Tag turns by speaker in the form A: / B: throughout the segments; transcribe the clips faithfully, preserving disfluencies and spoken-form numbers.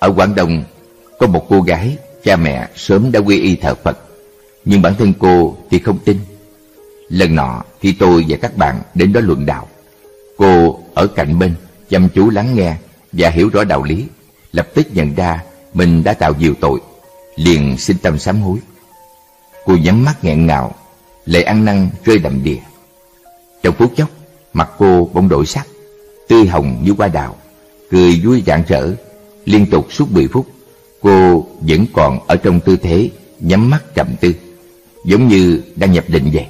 A: Ở Quảng Đông có một cô gái, cha mẹ sớm đã quy y thờ Phật, nhưng bản thân cô thì không tin. Lần nọ khi tôi và các bạn đến đó luận đạo, cô ở cạnh bên chăm chú lắng nghe và hiểu rõ đạo lý, lập tức nhận ra mình đã tạo nhiều tội, liền sinh tâm sám hối. Cô nhắm mắt nghẹn ngào, lệ ăn năn rơi đầm đìa. Trong phút chốc, mặt cô bỗng đổi sắc, tươi hồng như hoa đào, cười vui rạng rỡ. Liên tục suốt mười phút, cô vẫn còn ở trong tư thế nhắm mắt trầm tư, giống như đang nhập định vậy.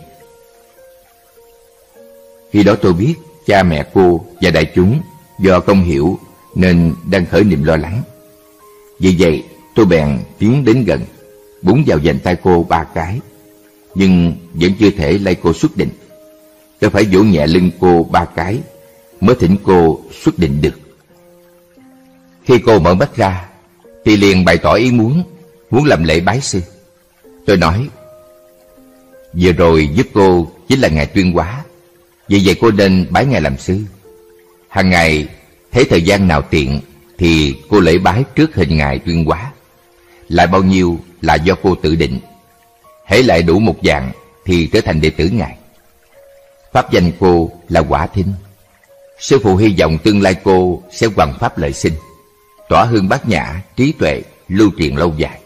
A: Khi đó tôi biết cha mẹ cô và đại chúng do không hiểu nên đang khởi niềm lo lắng. Vì vậy tôi bèn tiến đến gần, búng vào vành tay cô ba cái, nhưng vẫn chưa thể lay cô xuất định. Tôi phải vỗ nhẹ lưng cô ba cái mới thỉnh cô xuất định được. Khi cô mở mắt ra thì liền bày tỏ ý muốn muốn làm lễ bái sư. Tôi nói: vừa rồi giúp cô chính là ngài Tuyên Hóa, vì vậy cô nên bái ngài làm sư. Hàng ngày thấy thời gian nào tiện thì cô lễ bái trước hình ngài Tuyên Hóa, lại bao nhiêu là do cô tự định. Hễ lại đủ một dạng thì trở thành đệ tử ngài. Pháp danh cô là Quả Thinh. Sư phụ hy vọng tương lai cô sẽ hoằng pháp lợi sinh, tỏa hương bát nhã, trí tuệ lưu truyền lâu dài.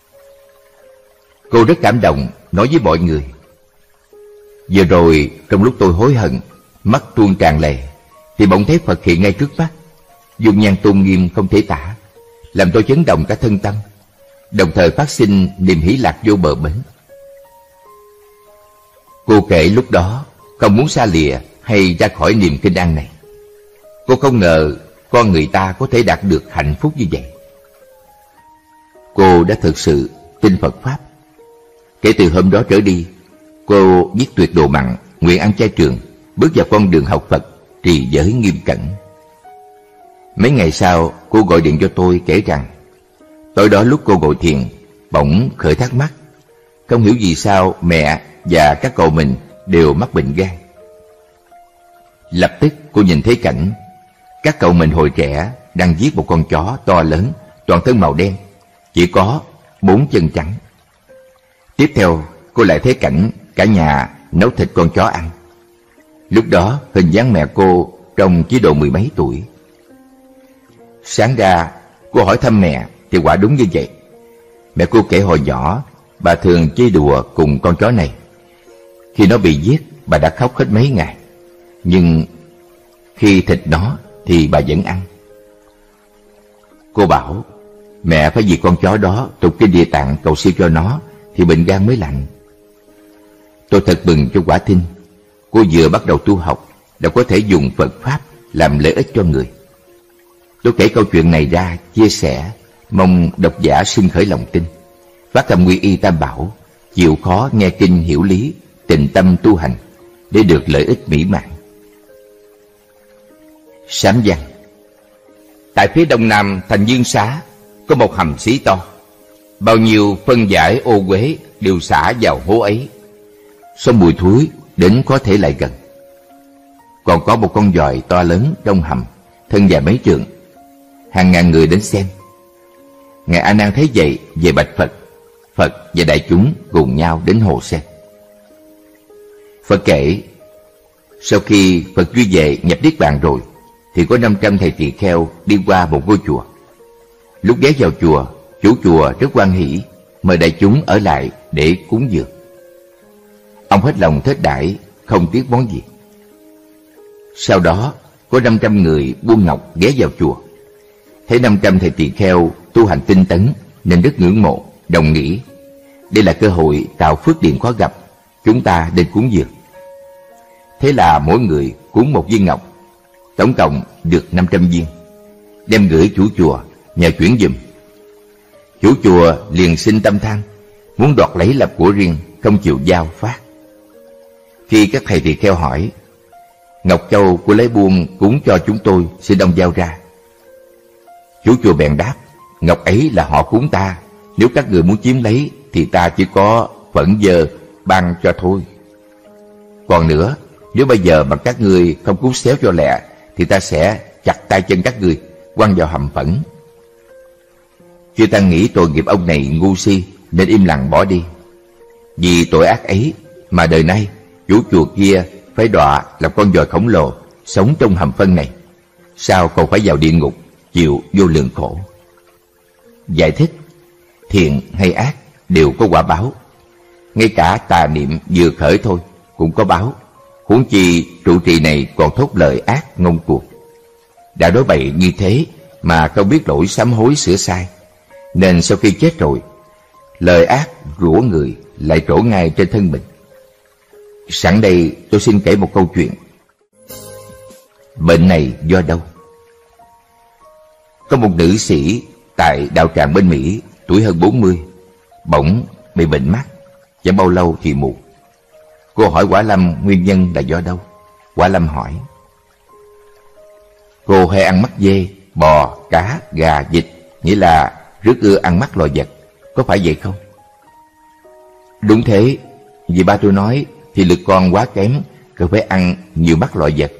A: Cô rất cảm động, nói với mọi người: vừa rồi trong lúc tôi hối hận, mắt tuôn tràn lệ, thì bỗng thấy Phật hiện ngay trước mắt, dung nhan tôn nghiêm không thể tả, làm tôi chấn động cả thân tâm, đồng thời phát sinh niềm hỷ lạc vô bờ bến. Cô kể lúc đó không muốn xa lìa hay ra khỏi niềm kinh an này. Cô không ngờ con người ta có thể đạt được hạnh phúc như vậy. Cô đã thực sự tin Phật Pháp. Kể từ hôm đó trở đi, cô viết tuyệt đồ mặn, nguyện ăn chay trường, bước vào con đường học Phật, trì giới nghiêm cẩn. Mấy ngày sau, cô gọi điện cho tôi kể rằng tối đó lúc cô ngồi thiền, bỗng khởi thắc mắc, không hiểu vì sao mẹ và các cậu mình đều mắc bệnh gan. Lập tức cô nhìn thấy cảnh các cậu mình hồi trẻ đang giết một con chó to lớn, toàn thân màu đen, chỉ có bốn chân trắng. Tiếp theo cô lại thấy cảnh cả nhà nấu thịt con chó ăn. Lúc đó hình dáng mẹ cô trông chỉ độ mười mấy tuổi. Sáng ra cô hỏi thăm mẹ thì quả đúng như vậy. Mẹ cô kể hồi nhỏ bà thường chơi đùa cùng con chó này. Khi nó bị giết, bà đã khóc hết mấy ngày, nhưng khi thịt nó thì bà vẫn ăn. Cô bảo mẹ phải vì con chó đó tụng kinh Địa Tạng cầu siêu cho nó thì bệnh gan mới lành. Tôi thật mừng cho Quả Thinh. Cô vừa bắt đầu tu học đã có thể dùng Phật Pháp làm lợi ích cho người. Tôi kể câu chuyện này ra chia sẻ, mong độc giả sinh khởi lòng tin, phát tâm quy y Tam Bảo, chịu khó nghe kinh hiểu lý, tình tâm tu hành để được lợi ích mỹ mãn. Sám văn. Tại phía đông nam thành Dương Xá có một hầm xí to, bao nhiêu phân giải ô uế đều xả vào hố ấy. Số mùi thối đến có thể lại gần. Còn có một con giòi to lớn trong hầm, thân dài mấy trượng. Hàng ngàn người đến xem. Ngài A Nan thấy vậy về bạch Phật. Phật và đại chúng cùng nhau đến hồ xem. Phật kể, sau khi Phật duy vệ nhập niết bàn rồi, thì có năm trăm thầy tỳ kheo đi qua một ngôi chùa. Lúc ghé vào chùa, chủ chùa rất hoan hỷ, mời đại chúng ở lại để cúng dường. Ông hết lòng thết đãi, không tiếc món gì. Sau đó, có năm trăm người buôn ngọc ghé vào chùa. Thấy năm trăm thầy tỳ kheo tu hành tinh tấn nên rất ngưỡng mộ, đồng nghĩ đây là cơ hội tạo phước điền khó gặp, chúng ta nên cúng dường. Thế là mỗi người cúng một viên ngọc, tổng cộng được năm trăm viên, đem gửi chủ chùa nhờ chuyển giùm. Chủ chùa liền sinh tâm than, muốn đoạt lấy làm của riêng, không chịu giao phát. Khi các thầy tỳ kheo hỏi, ngọc châu của lấy buôn cúng cho chúng tôi, xin ông giao ra. Chủ chùa bèn đáp, ngọc ấy là họ cúng ta, nếu các người muốn chiếm lấy thì ta chỉ có phẫn dơ ban cho thôi. Còn nữa, nếu bây giờ mà các ngươi không cúng xéo cho lẹ thì ta sẽ chặt tay chân các ngươi, quăng vào hầm phẫn. Chư Tăng nghĩ tội nghiệp ông này ngu si nên im lặng bỏ đi. Vì tội ác ấy mà đời nay chủ chùa kia phải đọa làm con giòi khổng lồ sống trong hầm phân này, sao còn phải vào địa ngục chịu vô lượng khổ. Giải thích: thiện hay ác đều có quả báo. Ngay cả tà niệm vừa khởi thôi cũng có báo, huống chi trụ trì này còn thốt lời ác ngông cuồng. Đã nói bậy như thế mà không biết lỗi sám hối sửa sai, nên sau khi chết rồi, lời ác rủa người lại trổ ngay trên thân mình. Sẵn đây tôi xin kể một câu chuyện. Bệnh này do đâu? Có một nữ sĩ tại đạo tràng bên Mỹ, tuổi hơn bốn mươi, bỗng bị bệnh mắt, chẳng bao lâu thì mù. Cô hỏi Quả Lâm nguyên nhân là do đâu. Quả Lâm hỏi: cô hay ăn mắt dê, bò, cá, gà, vịt, nghĩa là rất ưa ăn mắt loài vật, có phải vậy không? Đúng thế, vì ba tôi nói thì lực con quá kém, cần phải ăn nhiều mắt loài vật.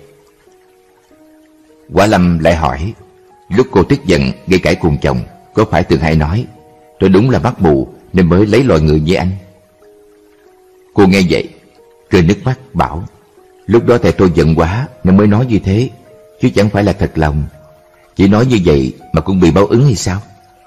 A: Quả Lâm lại hỏi: lúc cô tức giận gây cãi cùng chồng, có phải thường hay nói tôi đúng là mắt mù nên mới lấy loài người như anh? Cô nghe vậy rơi nước mắt bảo: lúc đó tại tôi giận quá nên mới nói như thế, chứ chẳng phải là thật lòng. Chỉ nói như vậy mà cũng bị báo ứng hay sao?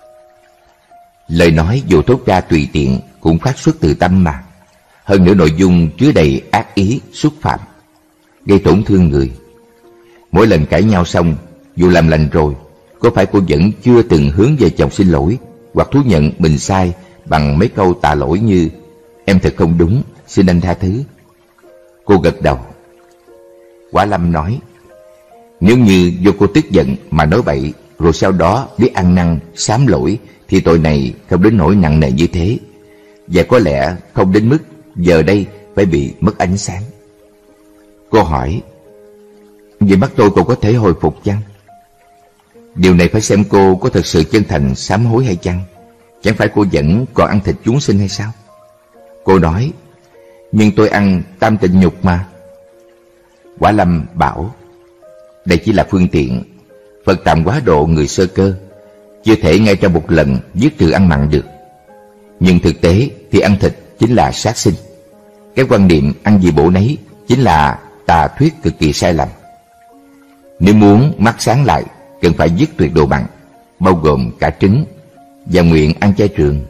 A: Lời nói dù thốt ra tùy tiện cũng phát xuất từ tâm mà. Hơn nữa nội dung chứa đầy ác ý, xúc phạm, gây tổn thương người. Mỗi lần cãi nhau xong, dù làm lành rồi, có phải cô vẫn chưa từng hướng về chồng xin lỗi hoặc thú nhận mình sai bằng mấy câu tạ lỗi như: em thật không đúng, xin anh tha thứ? Cô gật đầu. Quả Lâm nói: nếu như do cô tức giận mà nói bậy, rồi sau đó biết ăn năn sám lỗi, thì tội này không đến nỗi nặng nề như thế, và có lẽ không đến mức giờ đây phải bị mất ánh sáng. Cô hỏi: vậy mắt tôi còn có thể hồi phục chăng? Điều này phải xem cô có thật sự chân thành sám hối hay chăng. Chẳng phải cô vẫn còn ăn thịt chúng sinh hay sao? Cô nói: nhưng tôi ăn tam tịnh nhục mà. Quả Lâm bảo: đây chỉ là phương tiện. Phật tạm quá độ người sơ cơ, chưa thể ngay trong một lần dứt trừ ăn mặn được. Nhưng thực tế thì ăn thịt chính là sát sinh. Cái quan niệm ăn gì bổ nấy chính là tà thuyết cực kỳ sai lầm. Nếu muốn mắt sáng lại, cần phải dứt tuyệt đồ mặn, bao gồm cả trứng, và nguyện ăn chay trường.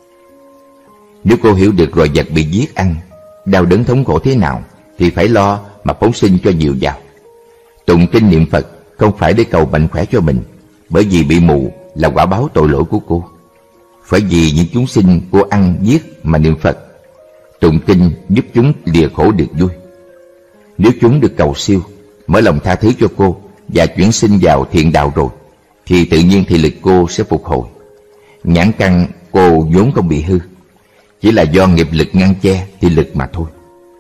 A: Nếu cô hiểu được loài vật bị giết ăn, đau đớn thống khổ thế nào, thì phải lo mà phóng sinh cho nhiều vào. Tụng kinh niệm Phật không phải để cầu mạnh khỏe cho mình, bởi vì bị mù là quả báo tội lỗi của cô. Phải vì những chúng sinh cô ăn giết mà niệm Phật. Tụng kinh giúp chúng lìa khổ được vui. Nếu chúng được cầu siêu, mở lòng tha thứ cho cô và chuyển sinh vào thiện đạo rồi, thì tự nhiên thị lực cô sẽ phục hồi. Nhãn căn cô vốn không bị hư, chỉ là do nghiệp lực ngăn che thị lực mà thôi.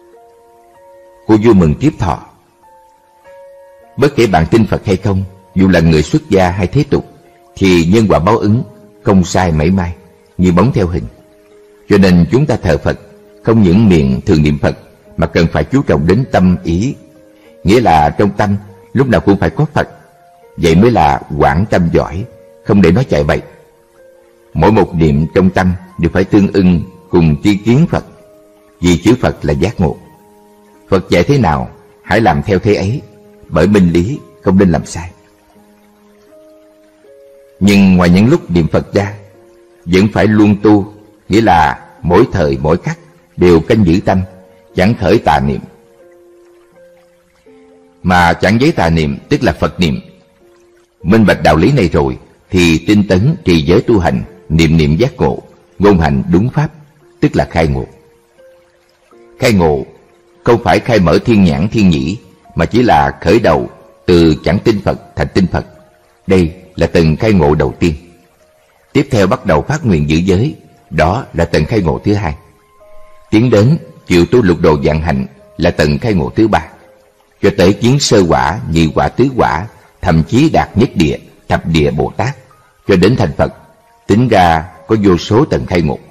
A: Cô vui mừng tiếp thọ: bất kể bạn tin Phật hay không, dù là người xuất gia hay thế tục, thì nhân quả báo ứng không sai mảy may, như bóng theo hình. Cho nên chúng ta thờ Phật không những miệng thường niệm Phật, mà cần phải chú trọng đến tâm ý, nghĩa là trong tâm lúc nào cũng phải có Phật. Vậy mới là quảng tâm giỏi, không để nó chạy bậy. Mỗi một niệm trong tâm đều phải tương ưng cùng tri kiến Phật, vì chữ Phật là giác ngộ. Phật dạy thế nào, hãy làm theo thế ấy, bởi minh lý không nên làm sai. Nhưng ngoài những lúc niệm Phật ra, vẫn phải luôn tu, nghĩa là mỗi thời mỗi khắc đều canh giữ tâm, chẳng khởi tà niệm. Mà chẳng giấy tà niệm tức là Phật niệm. Minh bạch đạo lý này rồi thì tinh tấn trì giới tu hành, niệm niệm giác ngộ, ngôn hành đúng pháp, tức là khai ngộ. Khai ngộ không phải khai mở thiên nhãn thiên nhĩ, mà chỉ là khởi đầu từ chẳng tin Phật thành tin Phật. Đây là tầng khai ngộ đầu tiên. Tiếp theo bắt đầu phát nguyện giữ giới, đó là tầng khai ngộ thứ hai. Tiến đến chịu tu lục đồ vạn hạnh là tầng khai ngộ thứ ba. Cho tới kiến sơ quả, nhị quả, tứ quả, thậm chí đạt nhất địa, thập địa Bồ Tát, cho đến thành Phật, tính ra có vô số tầng khai ngộ.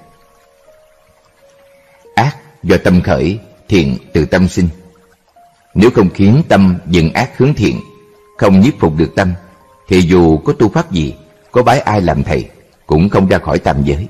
A: Ác do tâm khởi, thiện từ tâm sinh. Nếu không khiến tâm dừng ác hướng thiện, không nhiếp phục được tâm, thì dù có tu pháp gì, có bái ai làm thầy, cũng không ra khỏi tam giới.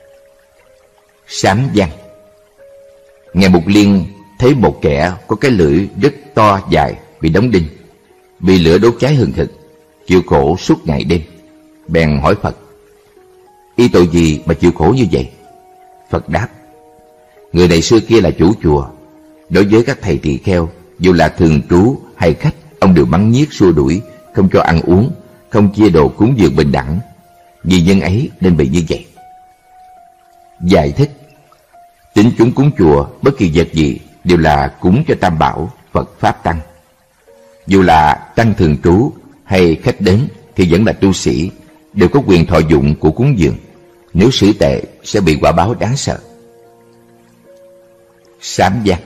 A: Sám văn. Ngài Mục Liên thấy một kẻ có cái lưỡi rất to dài bị đóng đinh, bị lửa đốt cháy hừng hực, chịu khổ suốt ngày đêm, bèn hỏi Phật: y tội gì mà chịu khổ như vậy? Phật đáp: người này xưa kia là chủ chùa, đối với các thầy tỳ kheo, dù là thường trú hay khách, ông đều mắng nhiếc xua đuổi, không cho ăn uống, không chia đồ cúng dường bình đẳng. Vì nhân ấy nên bị như vậy. Giải thích: tín chúng cúng chùa bất kỳ vật gì đều là cúng cho Tam Bảo, Phật Pháp Tăng. Dù là tăng thường trú hay khách đến thì vẫn là tu sĩ, đều có quyền thọ dụng của cúng dường. Nếu xử tệ sẽ bị quả báo đáng sợ. Sám văn.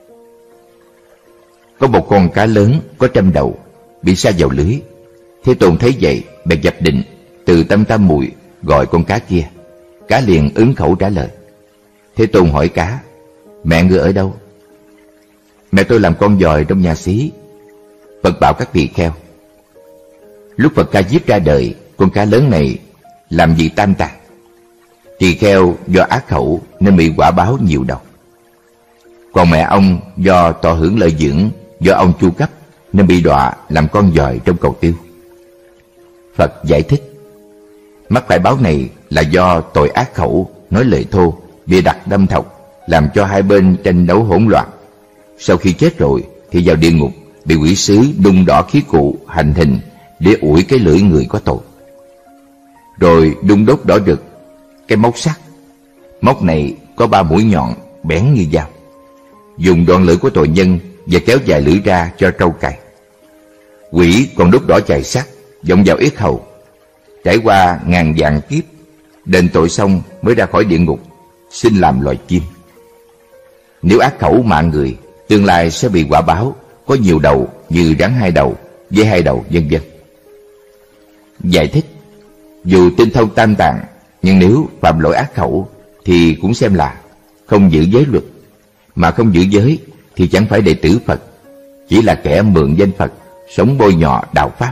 A: Có một con cá lớn có trăm đầu bị sa vào lưới. Thế Tôn thấy vậy bèn dập định từ tâm tam muội gọi con cá kia. Cá liền ứng khẩu trả lời. Thế Tôn hỏi cá: mẹ ngươi ở đâu? Mẹ tôi làm con giòi trong nhà xí. Phật bảo các tỳ kheo: lúc Phật Ca Diếp ra đời, con cá lớn này làm gì tam tạng. Tỳ kheo do ác khẩu nên bị quả báo nhiều đầu. Còn mẹ ông do tỏ hưởng lợi dưỡng do ông chu cấp nên bị đọa làm con giòi trong cầu tiêu. Phật giải thích: mắc phải báo này là do tội ác khẩu, nói lời thô, bịa đặt đâm thọc, làm cho hai bên tranh đấu hỗn loạn. Sau khi chết rồi thì vào địa ngục, bị quỷ sứ đun đỏ khí cụ hành hình để ủi cái lưỡi người có tội, rồi đun đốt đỏ rực cái móc sắt. Móc này có ba mũi nhọn bén như dao, dùng đoạn lưỡi của tội nhân và kéo dài lưỡi ra cho trâu cày. Quỷ còn đốt đỏ chày sắt vọng vào yết hầu, trải qua ngàn vạn kiếp, đền tội xong mới ra khỏi địa ngục, xin làm loài chim. Nếu ác khẩu mạng người, tương lai sẽ bị quả báo có nhiều đầu như rắn hai đầu, dê hai đầu, vân vân. Giải thích: dù tinh thông tam tạng, nhưng nếu phạm lỗi ác khẩu thì cũng xem là không giữ giới luật. Mà không giữ giới thì chẳng phải đệ tử Phật, chỉ là kẻ mượn danh Phật sống bôi nhọ đạo pháp.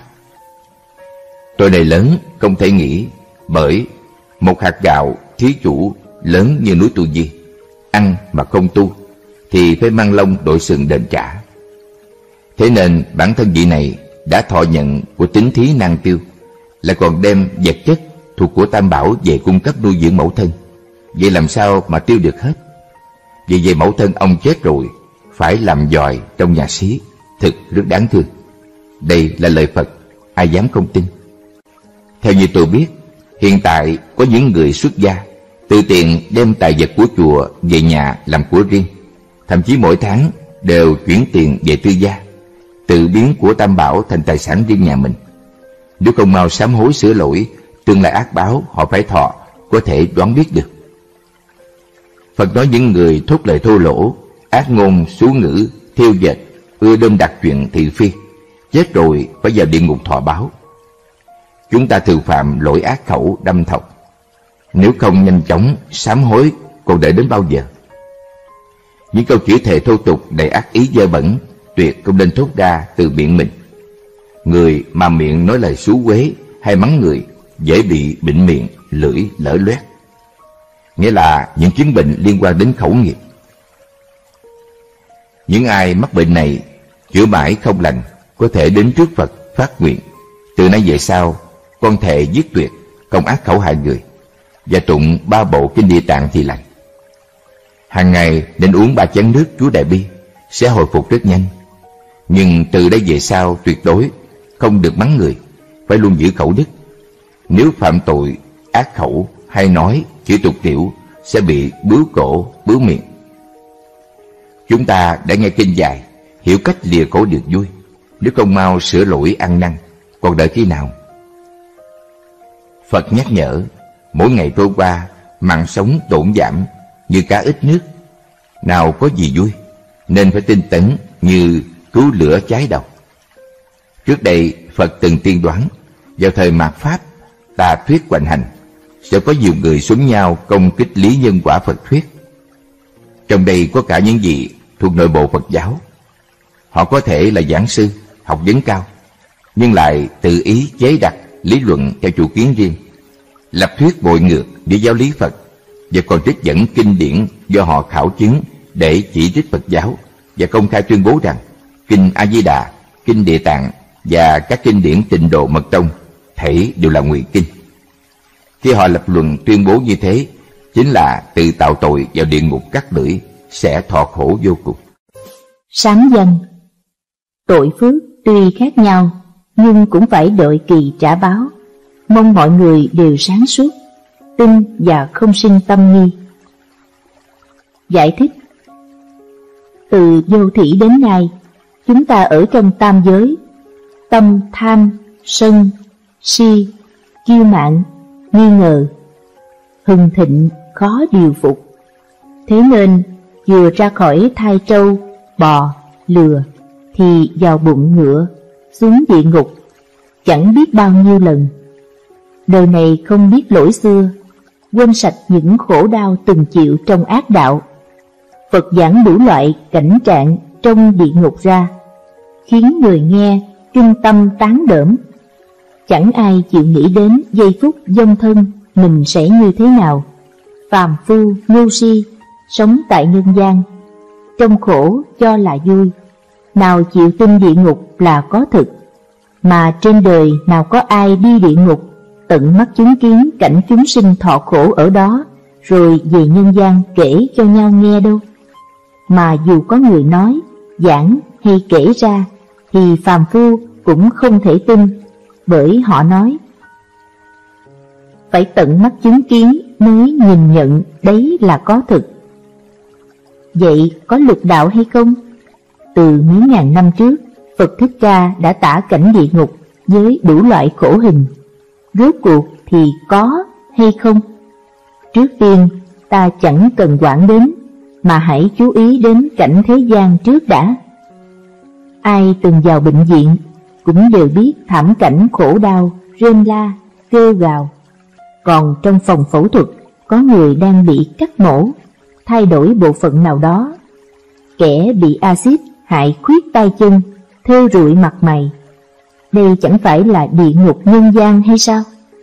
A: Tội này lớn không thể nghĩ, bởi một hạt gạo thí chủ lớn như núi Tu Di, ăn mà không tu thì phải mang lông đội sừng đền trả. Thế nên bản thân vị này đã thọ nhận của tín thí năng tiêu, lại còn đem vật chất thuộc của Tam Bảo về cung cấp nuôi dưỡng mẫu thân. Vậy làm sao mà tiêu được hết? Vì vậy mẫu thân ông chết rồi, phải làm giòi trong nhà xí, thực rất đáng thương. Đây là lời Phật, ai dám không tin. Theo như tôi biết, hiện tại có những người xuất gia tự tiện đem tài vật của chùa về nhà làm của riêng, thậm chí mỗi tháng đều chuyển tiền về tư gia, tự biến của Tam Bảo thành tài sản riêng nhà mình. Nếu không mau sám hối sửa lỗi, tương lai ác báo họ phải thọ có thể đoán biết được. Phật nói những người thốt lời thô lỗ, ác ngôn xú ngữ, thiêu dệt, ưa đơm đặt chuyện thị phi, chết rồi phải vào địa ngục thọ báo. Chúng ta thường phạm lỗi ác khẩu đâm thọc, nếu không nhanh chóng sám hối còn đợi đến bao giờ? Những câu chửi thề thô tục đầy ác ý dơ bẩn tuyệt không nên thốt ra từ miệng mình. Người mà miệng nói lời xú uế hay mắng người dễ bị bệnh miệng, lưỡi lở loét, nghĩa là những chứng bệnh liên quan đến khẩu nghiệp. Những ai mắc bệnh này chữa mãi không lành có thể đến trước Phật phát nguyện: từ nay về sau con thề giết tuyệt không ác khẩu hại người, và tụng ba bộ kinh Địa Tạng thì lành. Hàng ngày nên uống ba chén nước Chúa Đại Bi sẽ hồi phục rất nhanh. Nhưng từ đây về sau tuyệt đối không được mắng người, phải luôn giữ khẩu đức. Nếu phạm tội ác khẩu hay nói chữ tục tiểu sẽ bị bướu cổ bướu miệng. Chúng ta đã nghe kinh dài, hiểu cách lìa khổ được vui. Nếu không mau sửa lỗi ăn năn, còn đợi khi nào? Phật nhắc nhở, mỗi ngày trôi qua mạng sống tổn giảm như cá ít nước, nào có gì vui, nên phải tinh tấn như cứu lửa cháy đầu. Trước đây Phật từng tiên đoán vào thời mạt Pháp tà thuyết hoành hành, sẽ có nhiều người xúm nhau công kích lý nhân quả Phật thuyết. Trong đây có cả những vị thuộc nội bộ Phật giáo. Họ có thể là giảng sư, học vấn cao, nhưng lại tự ý chế đặt lý luận theo chủ kiến riêng, lập thuyết bội ngược với giáo lý Phật, và còn trích dẫn kinh điển do họ khảo chứng để chỉ trích Phật giáo, và công khai tuyên bố rằng kinh A Di Đà, kinh Địa Tạng và các kinh điển Tịnh Độ Mật Tông thể đều là ngụy kinh. Khi họ lập luận tuyên bố như thế, chính là tự tạo tội vào địa ngục cắt lưỡi, sẽ thọ khổ vô cùng.
B: Sáng danh. Tội phước tuy khác nhau, nhưng cũng phải đợi kỳ trả báo. Mong mọi người đều sáng suốt, tin và không sinh tâm nghi. Giải thích. Từ vô thủy đến nay, chúng ta ở trong tam giới, tâm tham, sân, si, kiêu mạn, nghi ngờ, hưng thịnh, khó điều phục. Thế nên vừa ra khỏi thai trâu, bò, lừa thì vào bụng ngựa, xuống địa ngục chẳng biết bao nhiêu lần. Đời này không biết lỗi xưa, quên sạch những khổ đau từng chịu trong ác đạo. Phật giảng đủ loại cảnh trạng trong địa ngục ra, khiến người nghe trung tâm tán đỡm. Chẳng ai chịu nghĩ đến giây phút vong thân mình sẽ như thế nào. Phàm phu ngu si sống tại nhân gian, trong khổ cho là vui, nào chịu tin địa ngục là có thực. Mà trên đời nào có ai đi địa ngục tận mắt chứng kiến cảnh chúng sinh thọ khổ ở đó, rồi về nhân gian kể cho nhau nghe đâu. Mà dù có người nói, giảng hay kể ra, thì phàm phu cũng không thể tin, bởi họ nói phải tận mắt chứng kiến mới nhìn nhận đấy là có thực. Vậy có lục đạo hay không? Từ mấy ngàn năm trước, Phật Thích Ca đã tả cảnh địa ngục với đủ loại khổ hình. Rốt cuộc thì có hay không? Trước tiên ta chẳng cần quản đến, mà hãy chú ý đến cảnh thế gian trước đã. Ai từng vào bệnh viện cũng đều biết thảm cảnh khổ đau, rên la, kêu gào. Còn trong phòng phẫu thuật có người đang bị cắt mổ, thay đổi bộ phận nào đó. Kẻ bị axit hại khuyết tay chân, thêu rụi mặt mày. Đây chẳng phải là địa ngục nhân gian hay sao?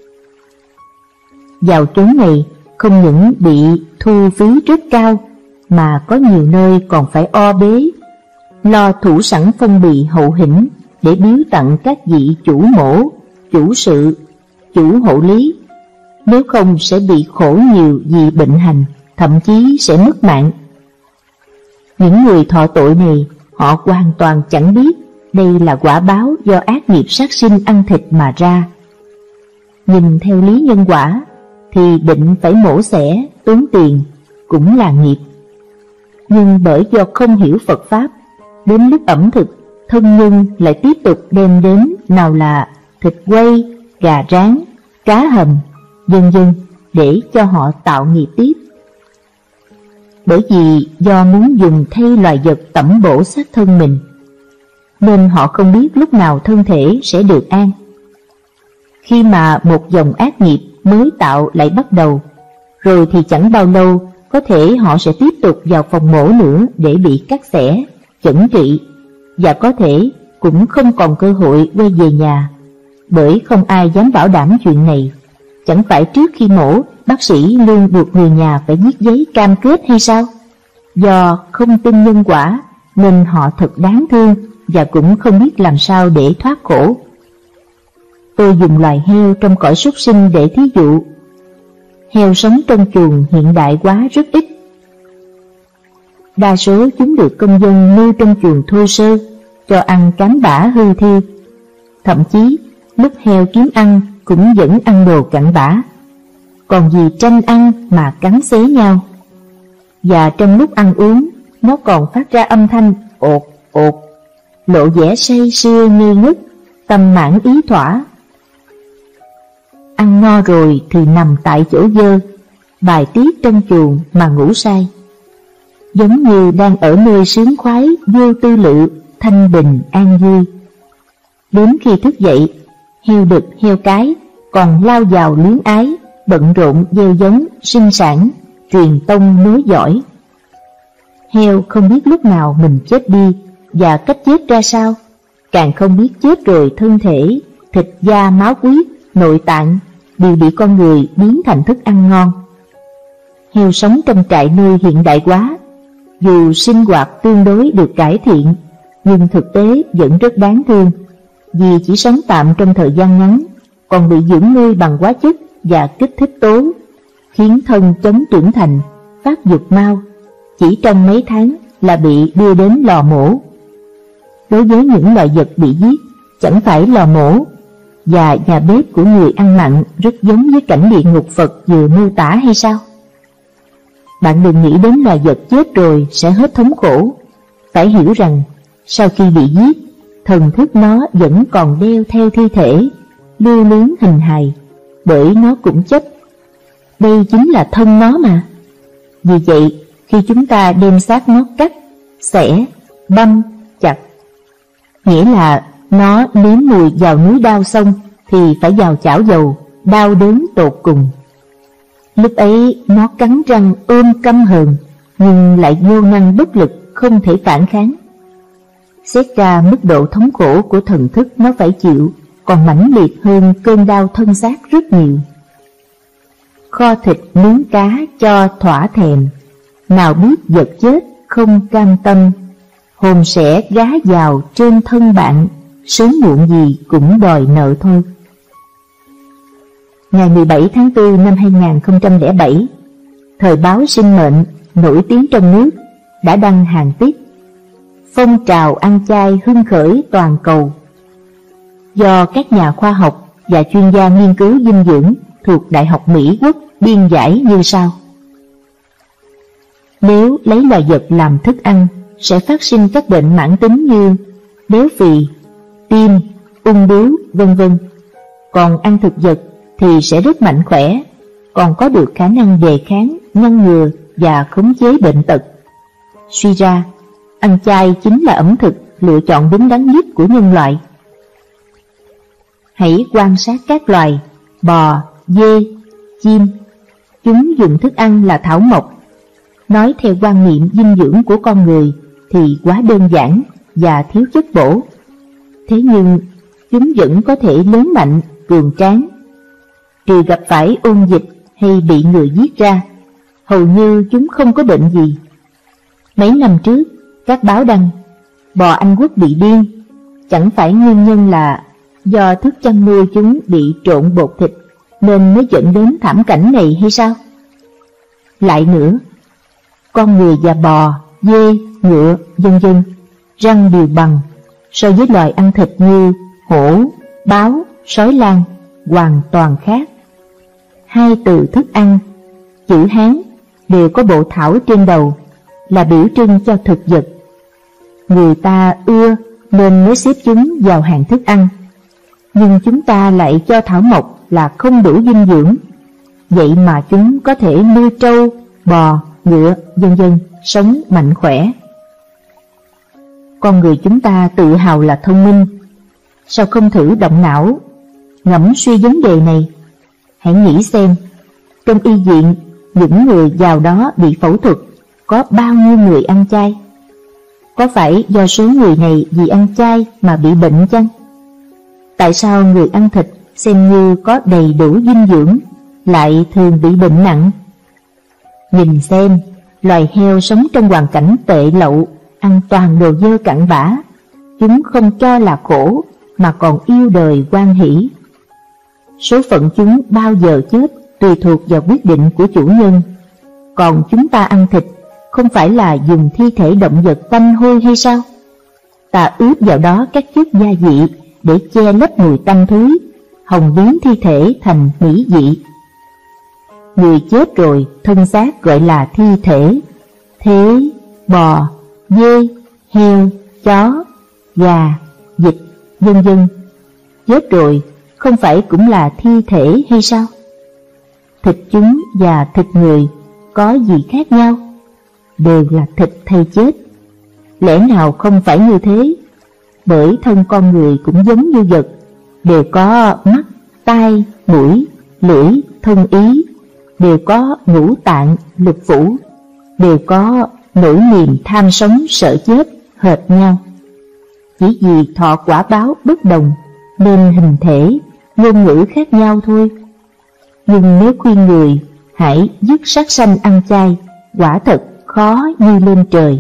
B: Vào chốn này không những bị thu phí rất cao, mà có nhiều nơi còn phải o bế, lo thủ sẵn phong bì hậu hĩnh để biếu tặng các vị chủ mổ, chủ sự, chủ hộ lý. Nếu không sẽ bị khổ nhiều vì bệnh hành, thậm chí sẽ mất mạng. Những người thọ tội này, họ hoàn toàn chẳng biết đây là quả báo do ác nghiệp sát sinh ăn thịt mà ra. Nhìn theo lý nhân quả thì định phải mổ xẻ, tốn tiền cũng là nghiệp. Nhưng bởi do không hiểu Phật Pháp, đến lúc ẩm thực, thân nhân lại tiếp tục đem đến nào là thịt quay, gà rán, cá hầm, vân vân để cho họ tạo nghiệp tiếp. Bởi vì do muốn dùng thay loài vật tẩm bổ xác thân mình, nên họ không biết lúc nào thân thể sẽ được an. Khi mà một dòng ác nghiệp mới tạo lại bắt đầu, rồi thì chẳng bao lâu có thể họ sẽ tiếp tục vào phòng mổ nữa để bị cắt xẻ, chẩn trị, và có thể cũng không còn cơ hội quay về nhà, bởi không ai dám bảo đảm chuyện này. Chẳng phải trước khi mổ, bác sĩ luôn buộc người nhà phải viết giấy cam kết hay sao? Do không tin nhân quả nên họ thật đáng thương và cũng không biết làm sao để thoát khổ. Tôi dùng loài heo trong cõi súc sinh để thí dụ. Heo sống trong chuồng hiện đại quá rất ít. Đa số chúng được công dân nuôi trong chuồng thô sơ, cho ăn cám bã hư thiêu. Thậm chí lúc heo kiếm ăn cũng vẫn ăn đồ cặn bã, còn vì tranh ăn mà cắn xé nhau. Và trong lúc ăn uống, nó còn phát ra âm thanh ột ột, lộ vẻ say sưa ngây ngất, tâm mãn ý thỏa. Ăn no rồi thì nằm tại chỗ dơ, bài tiết trong chuồng mà ngủ say, giống như đang ở nơi sướng khoái, vô tư lự, thanh bình an vui. Đến khi thức dậy, heo đực heo cái còn lao vào luyến ái, bận rộn gieo giống, sinh sản, truyền tông nối dõi. Heo không biết lúc nào mình chết đi và cách chết ra sao, càng không biết chết rồi thân thể, thịt da máu huyết, nội tạng đều bị con người biến thành thức ăn ngon. Heo sống trong trại nuôi hiện đại quá, dù sinh hoạt tương đối được cải thiện, nhưng thực tế vẫn rất đáng thương, vì chỉ sống tạm trong thời gian ngắn, còn bị dưỡng nuôi bằng hóa chất và kích thích tố, khiến thân chống trưởng thành, phát dục mau, chỉ trong mấy tháng là bị đưa đến lò mổ. Đối với những loài vật bị giết, chẳng phải lò mổ và nhà bếp của người ăn mặn rất giống với cảnh địa ngục Phật vừa mô tả hay sao? Bạn đừng nghĩ đến loài vật chết rồi sẽ hết thống khổ. Phải hiểu rằng sau khi bị giết, thần thức nó vẫn còn đeo theo thi thể, lưu luyến hình hài, bởi nó cũng chết. Đây chính là thân nó mà. Vì vậy, khi chúng ta đem xác nó cắt, xẻ, băm, chặt, nghĩa là nó nếm mùi vào núi đao xong thì phải vào chảo dầu, đau đớn tột cùng. Lúc ấy nó cắn răng ôm căm hờn, nhưng lại vô năng bất lực, không thể phản kháng. Xét ra mức độ thống khổ của thần thức nó phải chịu còn mãnh liệt hơn cơn đau thân xác rất nhiều. Kho thịt nướng cá cho thỏa thèm, nào biết vật chết không cam tâm, hồn sẽ gá vào trên thân bạn, sớm muộn gì cũng đòi nợ thôi. Ngày mười bảy tháng tư năm hai nghìn không trăm lẻ bảy, thời báo Sinh Mệnh nổi tiếng trong nước đã đăng hàng tiết: phong trào ăn chay hưng khởi toàn cầu, do các nhà khoa học và chuyên gia nghiên cứu dinh dưỡng thuộc Đại học Mỹ Quốc biên giải như sau. Nếu lấy loài vật làm thức ăn, sẽ phát sinh các bệnh mãn tính như béo phì, tim, ung bướu, vân vân. Còn ăn thực vật thì sẽ rất mạnh khỏe, còn có được khả năng đề kháng, ngăn ngừa và khống chế bệnh tật. Suy ra, ăn chay chính là ẩm thực lựa chọn đúng đắn nhất của nhân loại. Hãy quan sát các loài bò, dê, chim. Chúng dùng thức ăn là thảo mộc. Nói theo quan niệm dinh dưỡng của con người thì quá đơn giản và thiếu chất bổ. Thế nhưng chúng vẫn có thể lớn mạnh, cường tráng. Trừ gặp phải ôn dịch hay bị người giết ra, hầu như chúng không có bệnh gì. Mấy năm trước, các báo đăng bò Anh Quốc bị điên, chẳng phải nguyên nhân là do thức chăn nuôi chúng bị trộn bột thịt nên mới dẫn đến thảm cảnh này hay sao? Lại nữa, con người và bò, dê, ngựa, vân vân răng đều bằng, so với loài ăn thịt như hổ, báo, sói lang hoàn toàn khác. Hai từ thức ăn, chữ Hán đều có bộ thảo trên đầu, là biểu trưng cho thực vật. Người ta ưa nên mới xếp chúng vào hàng thức ăn, nhưng chúng ta lại cho thảo mộc là không đủ dinh dưỡng. Vậy mà chúng có thể nuôi trâu, bò, ngựa, vân vân sống mạnh khỏe. Con người chúng ta tự hào là thông minh, sao không thử động não ngẫm suy vấn đề này? Hãy nghĩ xem, trong y viện, những người giàu đó bị phẫu thuật, có bao nhiêu người ăn chay? Có phải do số người này vì ăn chay mà bị bệnh chăng? Tại sao người ăn thịt xem như có đầy đủ dinh dưỡng lại thường bị bệnh nặng? Nhìn xem, loài heo sống trong hoàn cảnh tệ lậu, ăn toàn đồ dơ cặn bã. Chúng không cho là khổ mà còn yêu đời hoan hỷ. Số phận chúng bao giờ chết tùy thuộc vào quyết định của chủ nhân. Còn chúng ta ăn thịt không phải là dùng thi thể động vật tanh hôi hay sao? Ta ướp vào đó các chất gia vị để che lấp mùi tanh thúi, hòng biến thi thể thành mỹ vị. Người chết rồi, thân xác gọi là thi thể. Thế bò, dê, heo, chó, gà, vịt, vân vân chết rồi không phải cũng là thi thể hay sao? Thịt chúng và thịt người có gì khác nhau? Đều là thịt thay chết. Lẽ nào không phải như thế? Bởi thân con người cũng giống như vật, đều có mắt, tai, mũi, lưỡi, thân ý, đều có ngũ tạng, lục phủ, đều có nỗi niềm tham sống sợ chết hệt nhau. Chỉ vì thọ quả báo bất đồng nên hình thể, ngôn ngữ khác nhau thôi. Nhưng nếu khuyên người hãy dứt sát sanh ăn chay, quả thật khó như lên trời.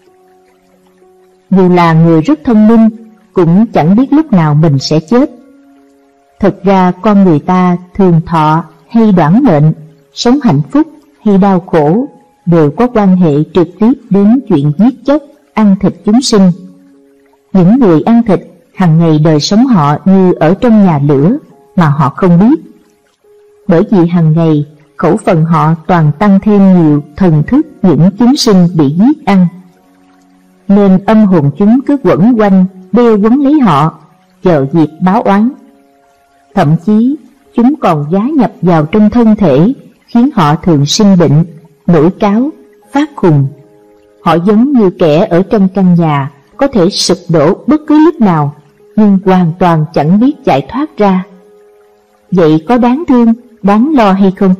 B: Dù là người rất thông minh, cũng chẳng biết lúc nào mình sẽ chết. Thực ra con người ta thường thọ hay đoản mệnh, sống hạnh phúc hay đau khổ đều có quan hệ trực tiếp đến chuyện giết chóc, ăn thịt chúng sinh. Những người ăn thịt hàng ngày đời sống họ như ở trong nhà lửa mà họ không biết. Bởi vì hàng ngày khẩu phần họ toàn tăng thêm nhiều thần thức những chúng sinh bị giết ăn, nên âm hồn chúng cứ quẩn quanh đeo quấn lấy họ, chờ dịp báo oán. Thậm chí chúng còn giá nhập vào trong thân thể, khiến họ thường sinh bệnh, nổi cáu, phát khùng. Họ giống như kẻ ở trong căn nhà có thể sụp đổ bất cứ lúc nào, nhưng hoàn toàn chẳng biết chạy thoát ra. Vậy có đáng thương, đáng lo hay không?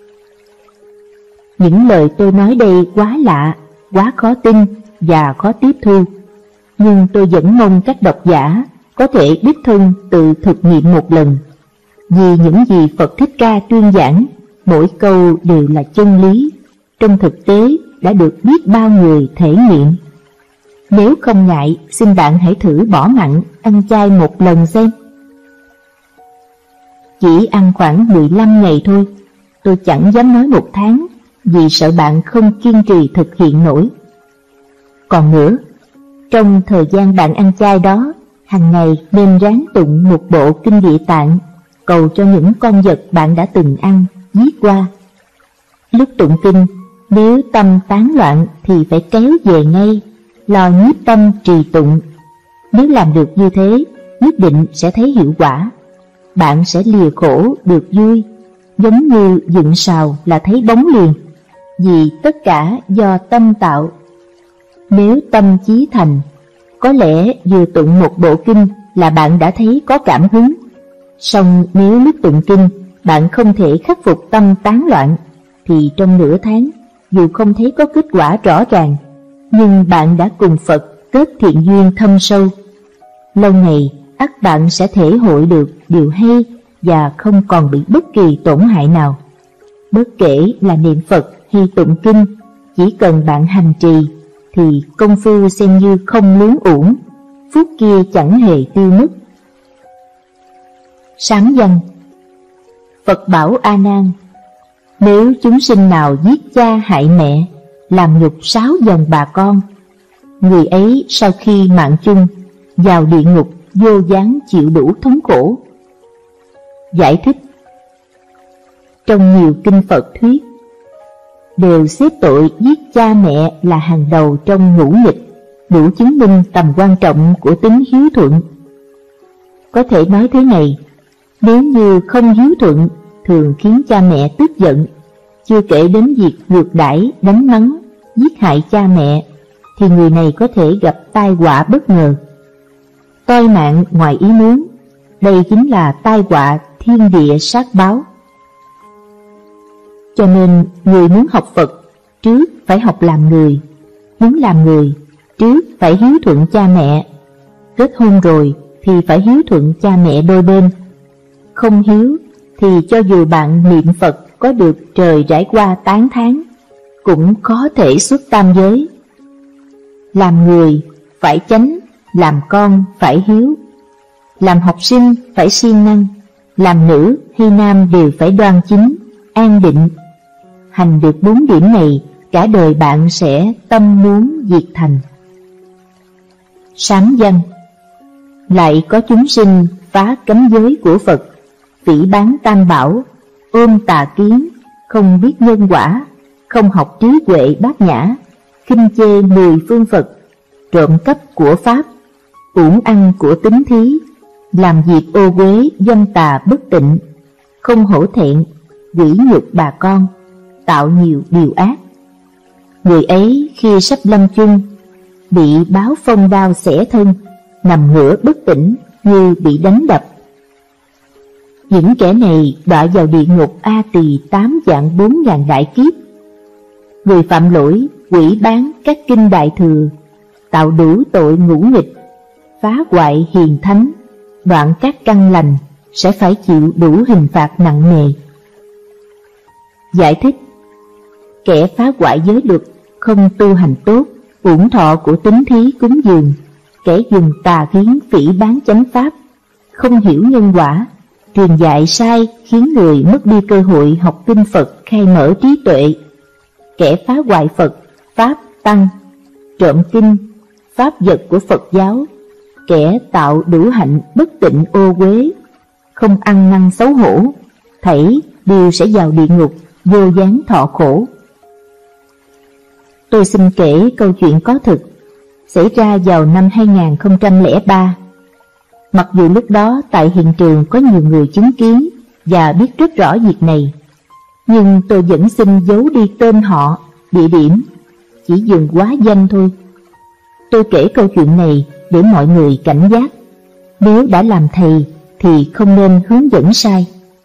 B: Những lời tôi nói đây quá lạ, quá khó tin và khó tiếp thu, nhưng tôi vẫn mong các độc giả có thể đích thân tự thực nghiệm một lần. Vì những gì Phật Thích Ca tuyên giảng, mỗi câu đều là chân lý, trong thực tế đã được biết bao người thể nghiệm. Nếu không ngại, xin bạn hãy thử bỏ mặn, ăn chay một lần xem. Chỉ ăn khoảng mười lăm ngày thôi, tôi chẳng dám nói một tháng, vì sợ bạn không kiên trì thực hiện nổi. Còn nữa, trong thời gian bạn ăn chay đó, hàng ngày nên ráng tụng một bộ kinh Địa Tạng, cầu cho những con vật bạn đã từng ăn, giết qua. Lúc tụng kinh, nếu tâm tán loạn thì phải kéo về ngay, lo nhiếp tâm trì tụng. Nếu làm được như thế, nhất định sẽ thấy hiệu quả. Bạn sẽ lìa khổ được vui, giống như dựng sào là thấy bóng liền, vì tất cả do tâm tạo. Nếu tâm chí thành, có lẽ vừa tụng một bộ kinh là bạn đã thấy có cảm hứng. Song nếu lúc tụng kinh bạn không thể khắc phục tâm tán loạn, thì trong nửa tháng, dù không thấy có kết quả rõ ràng, nhưng bạn đã cùng Phật kết thiện duyên thâm sâu. Lâu ngày, ắt bạn sẽ thể hội được điều hay và không còn bị bất kỳ tổn hại nào. Bất kể là niệm Phật hay tụng kinh, chỉ cần bạn hành trì, thì công phu xem như không luống uổng, phút kia chẳng hề tiêu mất. Sám văn. Phật bảo A Nan: nếu chúng sinh nào giết cha hại mẹ, làm nhục sáu dòng bà con, người ấy sau khi mạng chung vào địa ngục vô gián chịu đủ thống khổ. Giải thích: trong nhiều kinh Phật thuyết đều xếp tội giết cha mẹ là hàng đầu trong ngũ nghịch, đủ chứng minh tầm quan trọng của tính hiếu thuận. Có thể nói thế này: nếu như không hiếu thuận thường khiến cha mẹ tức giận, chưa kể đến việc ngược đãi, đánh mắng, giết hại cha mẹ, thì người này có thể gặp tai họa bất ngờ. Tai nạn ngoài ý muốn, đây chính là tai họa thiên địa sát báo. Cho nên người muốn học Phật, trước phải học làm người. Muốn làm người, trước phải hiếu thuận cha mẹ. Kết hôn rồi thì phải hiếu thuận cha mẹ đôi bên. Không hiếu thì cho dù bạn niệm Phật có được trời trải qua tán thán, cũng khó thể xuất tam giới. Làm người phải chánh, làm con phải hiếu, làm học sinh phải siêng năng, làm nữ hay nam đều phải đoan chính, an định. Hành được bốn điểm này, cả đời bạn sẽ tâm muốn diệt thành. Sám văn. Lại có chúng sinh phá cấm giới của Phật, phỉ báng tam bảo, ôm tà kiến, không biết nhân quả, không học trí huệ bát nhã, khinh chê mười phương Phật, trộm cắp của Pháp, uổng ăn của tín thí, làm việc ô uế dâm tà bất tịnh, không hổ thẹn, quỷ nhục bà con, tạo nhiều điều ác. Người ấy khi sắp lâm chung, bị báo phong đao xẻ thân, nằm ngửa bất tỉnh như bị đánh đập. Những kẻ này đọa vào địa ngục A Tỳ tám vạn bốn ngàn đại kiếp. Người phạm lỗi quỷ bán các kinh đại thừa, tạo đủ tội ngũ nghịch, phá hoại hiền thánh, đoạn các căn lành, sẽ phải chịu đủ hình phạt nặng nề. Giải thích: kẻ phá hoại giới luật, không tu hành tốt, uổng thọ của tín thí cúng dường, kẻ dùng tà kiến phỉ báng chánh pháp, không hiểu nhân quả, truyền dạy sai khiến người mất đi cơ hội học kinh Phật khai mở trí tuệ, kẻ phá hoại Phật, Pháp, Tăng, trộm kinh, pháp vật của Phật giáo, kẻ tạo đủ hạnh bất tịnh ô uế, không ăn năn xấu hổ, thảy đều sẽ vào địa ngục vô gián thọ khổ. Tôi xin kể câu chuyện có thực xảy ra vào năm hai nghìn không trăm lẻ ba. Mặc dù lúc đó tại hiện trường có nhiều người chứng kiến và biết rất rõ việc này, nhưng tôi vẫn xin giấu đi tên họ, địa điểm, chỉ dùng hóa danh thôi. Tôi kể câu chuyện này để mọi người cảnh giác, nếu đã làm thầy thì không nên hướng dẫn sai.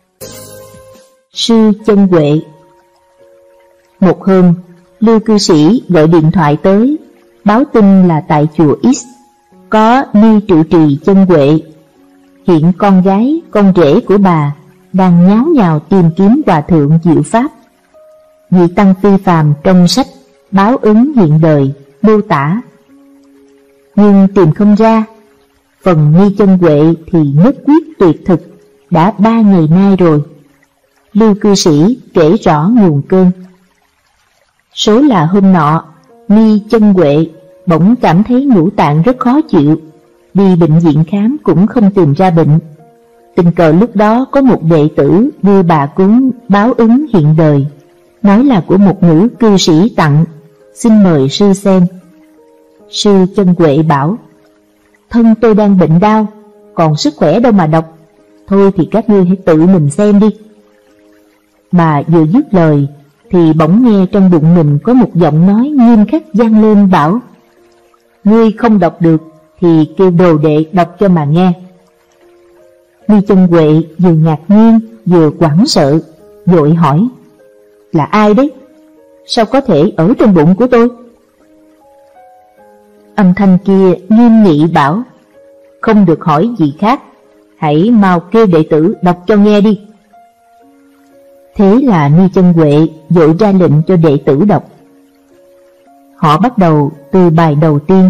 B: Sư Chân Huệ. Một hôm, Lưu cư sĩ gọi điện thoại tới, báo tin là tại chùa X có Ni trụ trì Chân Huệ. Hiện con gái, con rể của bà đang nháo nhào tìm kiếm hòa thượng diệu pháp. Vị tăng phi phàm trong sách Báo ứng hiện đời mô tả, nhưng tìm không ra. Phần Ni Chân Huệ thì nhất quyết tuyệt thực, đã ba ngày nay rồi. Lưu cư sĩ kể rõ nguồn cơn. Số là hôm nọ, Ni Chân Huệ bỗng cảm thấy ngũ tạng rất khó chịu, đi bệnh viện khám cũng không tìm ra bệnh. Tình cờ lúc đó có một đệ tử đưa bà cuốn Báo ứng hiện đời, nói là của một nữ cư sĩ tặng, xin mời sư xem. Sư Chân Huệ bảo: thân tôi đang bệnh đau, còn sức khỏe đâu mà đọc, thôi thì các ngươi hãy tự mình xem đi. Bà vừa dứt lời thì bỗng nghe trong bụng mình có một giọng nói nghiêm khắc vang lên bảo: ngươi không đọc được thì kêu đồ đệ đọc cho mà nghe. Ni Chân Huệ vừa ngạc nhiên vừa hoảng sợ, vội hỏi: là ai đấy? Sao có thể ở trong bụng của tôi? Âm thanh kia nghiêm nghị bảo: không được hỏi gì khác, hãy mau kêu đệ tử đọc cho nghe đi. Thế là Ni Chân Huệ vội ra lệnh cho đệ tử đọc. Họ bắt đầu từ bài đầu tiên: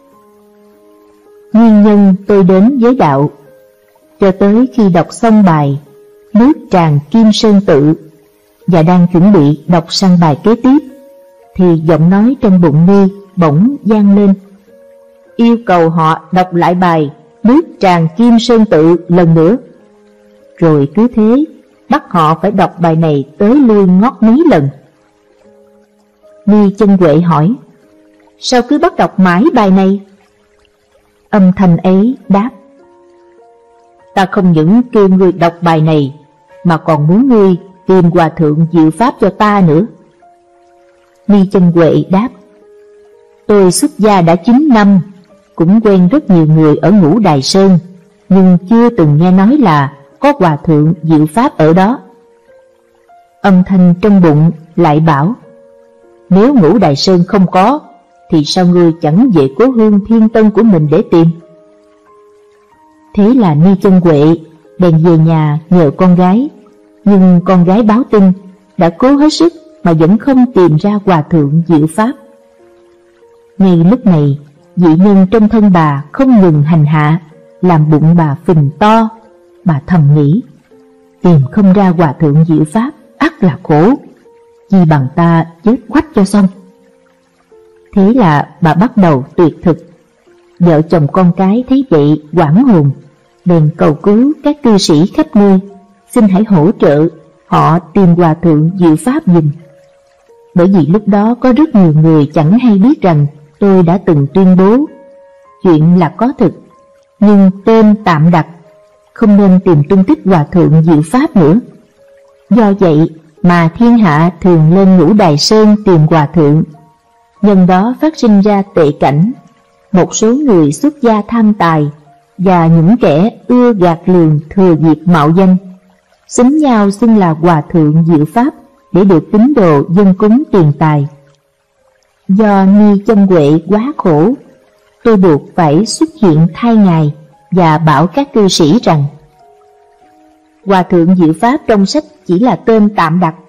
B: nguyên nhân tôi đến với đạo, cho tới khi đọc xong bài Nước tràn Kim Sơn Tự và đang chuẩn bị đọc sang bài kế tiếp, thì giọng nói trong bụng Ni bỗng vang lên, yêu cầu họ đọc lại bài Nước tràn Kim Sơn Tự lần nữa. Rồi cứ thế bắt họ phải đọc bài này tới lui ngót mấy lần. Ni Chân Huệ hỏi: sao cứ bắt đọc mãi bài này? Âm thanh ấy đáp: ta không những kêu ngươi đọc bài này, mà còn muốn ngươi tìm hòa thượng diệu pháp cho ta nữa. Ni Chân Huệ đáp: tôi xuất gia đã chín năm, cũng quen rất nhiều người ở Ngũ Đài Sơn, nhưng chưa từng nghe nói là có hòa thượng diệu pháp ở đó. Âm thanh trong bụng lại bảo: nếu Ngũ Đài Sơn không có, thì sao ngươi chẳng về cố hương Thiên Tân của mình để tìm? Thế là Ni Chân Huệ bèn về nhà nhờ con gái, nhưng con gái báo tin đã cố hết sức mà vẫn không tìm ra hòa thượng diệu pháp. Ngay lúc này, dị nhân trong thân bà không ngừng hành hạ, làm bụng bà phình to. Bà thầm nghĩ: tìm không ra hòa thượng diệu pháp ắt là khổ, chi bằng ta chết quách cho xong. Thế là bà bắt đầu tuyệt thực. Vợ chồng con cái thấy vậy hoảng hồn, bèn cầu cứu các cư sĩ khắp nơi, xin hãy hỗ trợ họ tìm hòa thượng diệu pháp giùm. Bởi vì lúc đó có rất nhiều người chẳng hay biết rằng tôi đã từng tuyên bố chuyện là có thực, nhưng tên tạm đặt, không nên tìm tung tích hòa thượng diệu pháp nữa. Do vậy mà thiên hạ thường lên Ngũ Đài Sơn tìm hòa thượng. Nhân đó phát sinh ra tệ cảnh, một số người xuất gia tham tài và những kẻ ưa gạt lường thừa dịp mạo danh, xúm nhau xưng là hòa thượng diệu pháp để được tín đồ dâng cúng tiền tài. Do Ni Chân Huệ quá khổ, tôi buộc phải xuất hiện thay ngài và bảo các cư sĩ rằng hòa thượng diệu pháp trong sách chỉ là tên tạm đặt,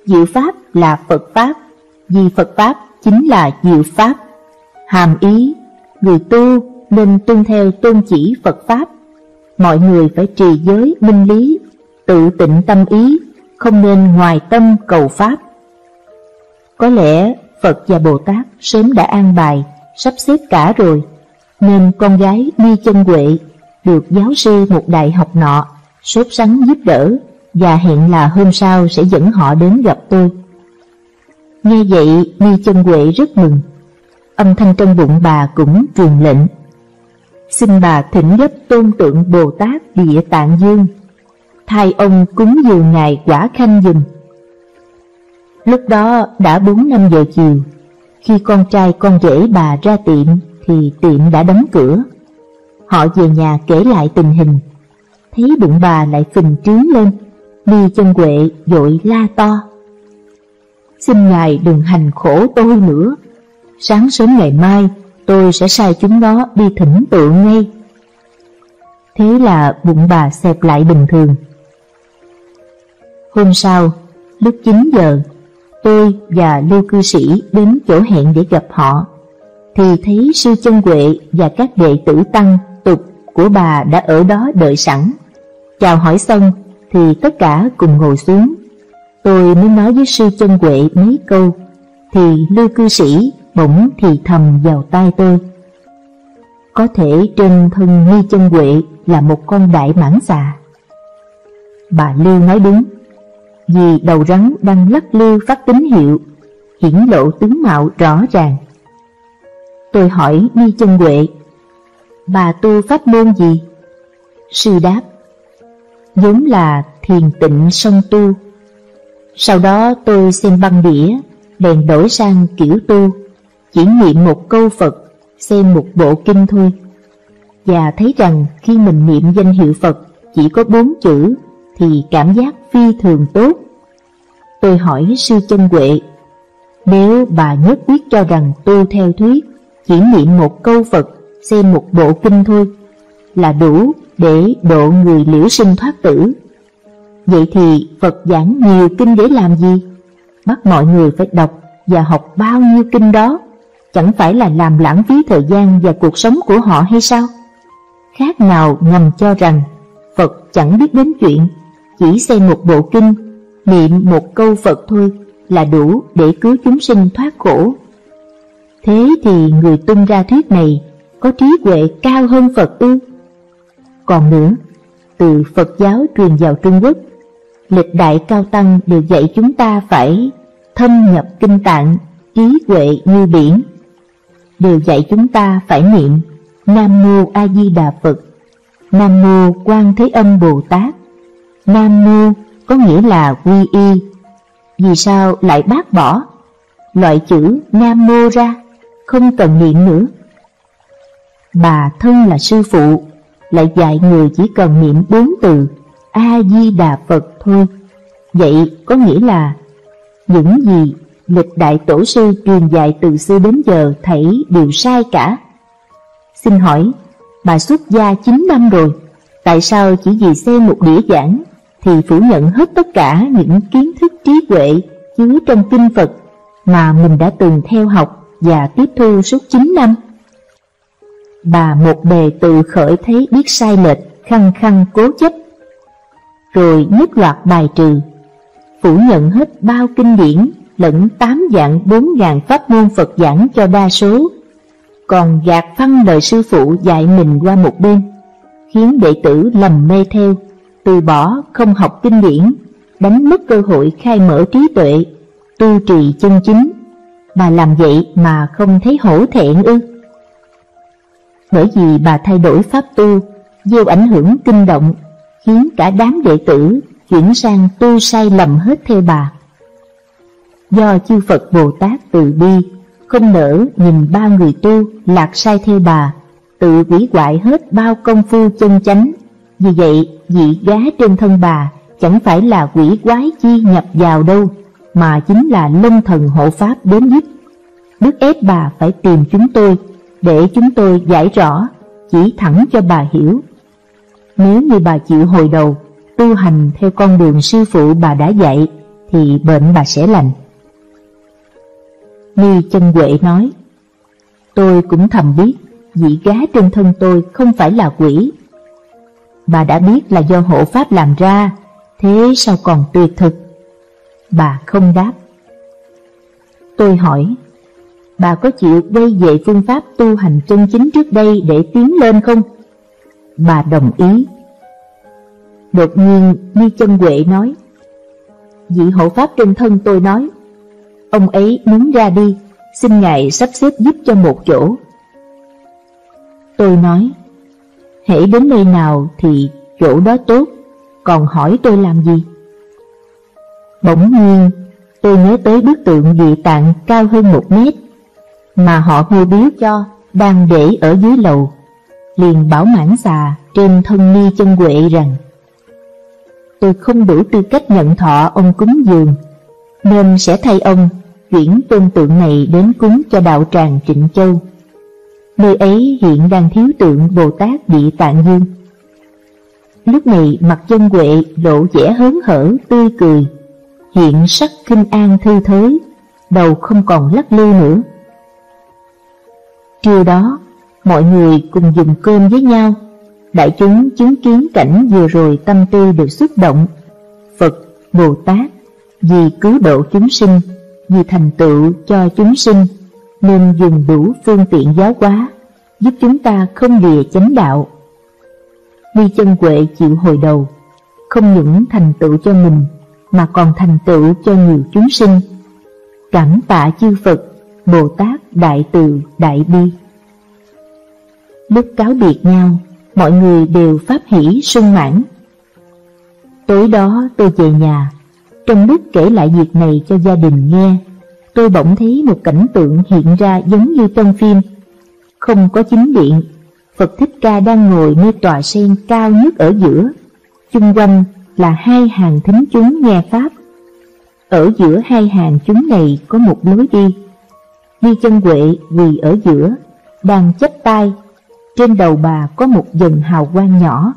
B: Diệu Pháp là Phật Pháp, vì Phật Pháp chính là diệu Pháp. Hàm ý, người tu nên tuân theo tôn chỉ Phật Pháp. Mọi người phải trì giới minh lý, tự tịnh tâm ý, không nên ngoài tâm cầu Pháp. Có lẽ Phật và Bồ Tát sớm đã an bài, sắp xếp cả rồi, nên con gái Ni Chân Huệ được giáo sư một đại học nọ sốt sắng giúp đỡ và hẹn là hôm sau sẽ dẫn họ đến gặp tôi. Nghe vậy, Ni Chân Huệ rất mừng. Âm thanh trong bụng bà cũng truyền lệnh: xin bà thỉnh gấp tôn tượng Bồ Tát Địa Tạng Dương, thay ông cúng dường ngài quả khanh giùm. Lúc đó đã bốn năm giờ chiều. Khi con trai con rể bà ra tiệm thì tiệm đã đóng cửa. Họ về nhà kể lại tình hình, thấy bụng bà lại phình trướng lên. Ni Chân Huệ vội la to: xin ngài đừng hành khổ tôi nữa. Sáng sớm ngày mai tôi sẽ sai chúng nó đi thỉnh tượng ngay. Thế là bụng bà xẹp lại bình thường. Hôm sau, lúc chín giờ, tôi và Lưu cư sĩ đến chỗ hẹn để gặp họ, thì thấy sư Chân Huệ và các đệ tử tăng tục của bà đã ở đó đợi sẵn. Chào hỏi xong thì tất cả cùng ngồi xuống. Tôi mới nói với sư Chân Huệ mấy câu, thì Lưu cư sĩ bỗng thì thầm vào tai tôi: có thể trên thân Ni Chân Huệ là một con đại mãng xà. Bà Lưu nói đúng, vì đầu rắn đang lắc lư phát tín hiệu, hiển lộ tướng mạo rõ ràng. Tôi hỏi Ni Chân Huệ: bà tu pháp môn gì? Sư đáp: vốn là thiền tịnh song tu. Sau đó tôi xem băng đĩa, bèn đổi sang kiểu tu, chỉ niệm một câu Phật, xem một bộ kinh thôi, và thấy rằng khi mình niệm danh hiệu Phật chỉ có bốn chữ thì cảm giác phi thường tốt. Tôi hỏi sư Chân Huệ: nếu bà nhất quyết cho rằng tu theo thuyết chỉ niệm một câu Phật, xem một bộ kinh thôi là đủ để độ người liễu sinh thoát tử, vậy thì Phật giảng nhiều kinh để làm gì? Bắt mọi người phải đọc và học bao nhiêu kinh đó, chẳng phải là làm lãng phí thời gian và cuộc sống của họ hay sao? Khác nào ngầm cho rằng Phật chẳng biết đến chuyện chỉ xem một bộ kinh, niệm một câu Phật thôi là đủ để cứu chúng sinh thoát khổ. Thế thì người tung ra thuyết này có trí huệ cao hơn Phật ư? Còn nữa, từ Phật giáo truyền vào Trung Quốc, lịch đại cao tăng đều dạy chúng ta phải thâm nhập kinh tạng, trí huệ như biển. Đều dạy chúng ta phải niệm Nam Mô A Di Đà Phật, Nam Mô Quan Thế Âm Bồ Tát. Nam Mô có nghĩa là quy y. Vì sao lại bác bỏ loại chữ Nam Mô ra, không cần niệm nữa? Bà thân là sư phụ lại dạy người chỉ cần niệm bốn từ A Di Đà Phật thôi. Vậy có nghĩa là những gì lịch đại tổ sư truyền dạy từ xưa đến giờ thảy đều sai cả. Xin hỏi, bà xuất gia chín năm rồi, tại sao chỉ vì xem một đĩa giảng thì phủ nhận hết tất cả những kiến thức trí huệ chứa trong kinh Phật mà mình đã từng theo học và tiếp thu suốt chín năm? Bà một bề tự khởi thấy biết sai lệch, khăng khăng cố chấp, rồi nhất loạt bài trừ, phủ nhận hết bao kinh điển lẫn tám vạn bốn ngàn pháp môn Phật giảng cho đa số, còn gạt phăng lời sư phụ dạy mình qua một bên, khiến đệ tử lầm mê theo, từ bỏ không học kinh điển, đánh mất cơ hội khai mở trí tuệ, tu trì chân chính. Bà làm vậy mà không thấy hổ thẹn ư? Bởi vì bà thay đổi pháp tu, gieo ảnh hưởng kinh động, khiến cả đám đệ tử chuyển sang tu sai lầm hết theo bà. Do chư Phật Bồ Tát từ bi, không nỡ nhìn ba người tu lạc sai theo bà, tự hủy hoại hết bao công phu chân chánh. Vì vậy, vị gá trên thân bà chẳng phải là quỷ quái chi nhập vào đâu, mà chính là long thần hộ pháp đến giúp, bức ép bà phải tìm chúng tôi để chúng tôi giải rõ, chỉ thẳng cho bà hiểu. Nếu như bà chịu hồi đầu tu hành theo con đường sư phụ bà đã dạy, thì bệnh bà sẽ lành. Ni Chân Huệ nói, tôi cũng thầm biết vị gá trên thân tôi không phải là quỷ. Bà đã biết là do hộ pháp làm ra, thế sao còn tuyệt thực? Bà không đáp. Tôi hỏi, bà có chịu quay về phương pháp tu hành chân chính trước đây để tiến lên không? Bà đồng ý. Đột nhiên Ni Chân Huệ nói, vị hộ pháp trên thân tôi nói, ông ấy muốn ra đi, xin ngài sắp xếp giúp cho một chỗ. Tôi nói, hễ đến nơi nào thì chỗ đó tốt, còn hỏi tôi làm gì? Bỗng nhiên tôi nhớ tới bức tượng Địa Tạng cao hơn một mét mà họ mua biếu cho, đang để ở dưới lầu, liền bảo mãn xà trên thân Ni Chân Huệ rằng tôi không đủ tư cách nhận thọ ông cúng dường, nên sẽ thay ông chuyển tôn tượng này đến cúng cho đạo tràng Trịnh Châu. Nơi ấy hiện đang thiếu tượng Bồ Tát Địa Tạng Dương. Lúc này mặt Chân Huệ lộ vẻ hớn hở tươi cười, hiện sắc khinh an thư thới, đầu không còn lắc lư nữa. Trưa đó, mọi người cùng dùng cơm với nhau. Đại chúng chứng kiến cảnh vừa rồi tâm tư được xúc động. Phật, Bồ Tát vì cứu độ chúng sinh, vì thành tựu cho chúng sinh, nên dùng đủ phương tiện giáo hóa, giúp chúng ta không lìa chánh đạo. Ni Chân Huệ chịu hồi đầu, không những thành tựu cho mình, mà còn thành tựu cho nhiều chúng sinh. Cảm tạ chư Phật, Bồ Tát đại từ đại bi. Lúc cáo biệt nhau, mọi người đều pháp hỷ sung mãn. Tối đó tôi về nhà, trong lúc kể lại việc này cho gia đình nghe, tôi bỗng thấy một cảnh tượng hiện ra giống như trong phim. Không có chính điện, Phật Thích Ca đang ngồi nơi tòa sen cao nhất ở giữa, chung quanh là hai hàng thính chúng nghe pháp. Ở giữa hai hàng chúng này có một lối đi. Ni Chân Huệ quỳ ở giữa, đang chắp tay, trên đầu bà có một dần hào quang nhỏ.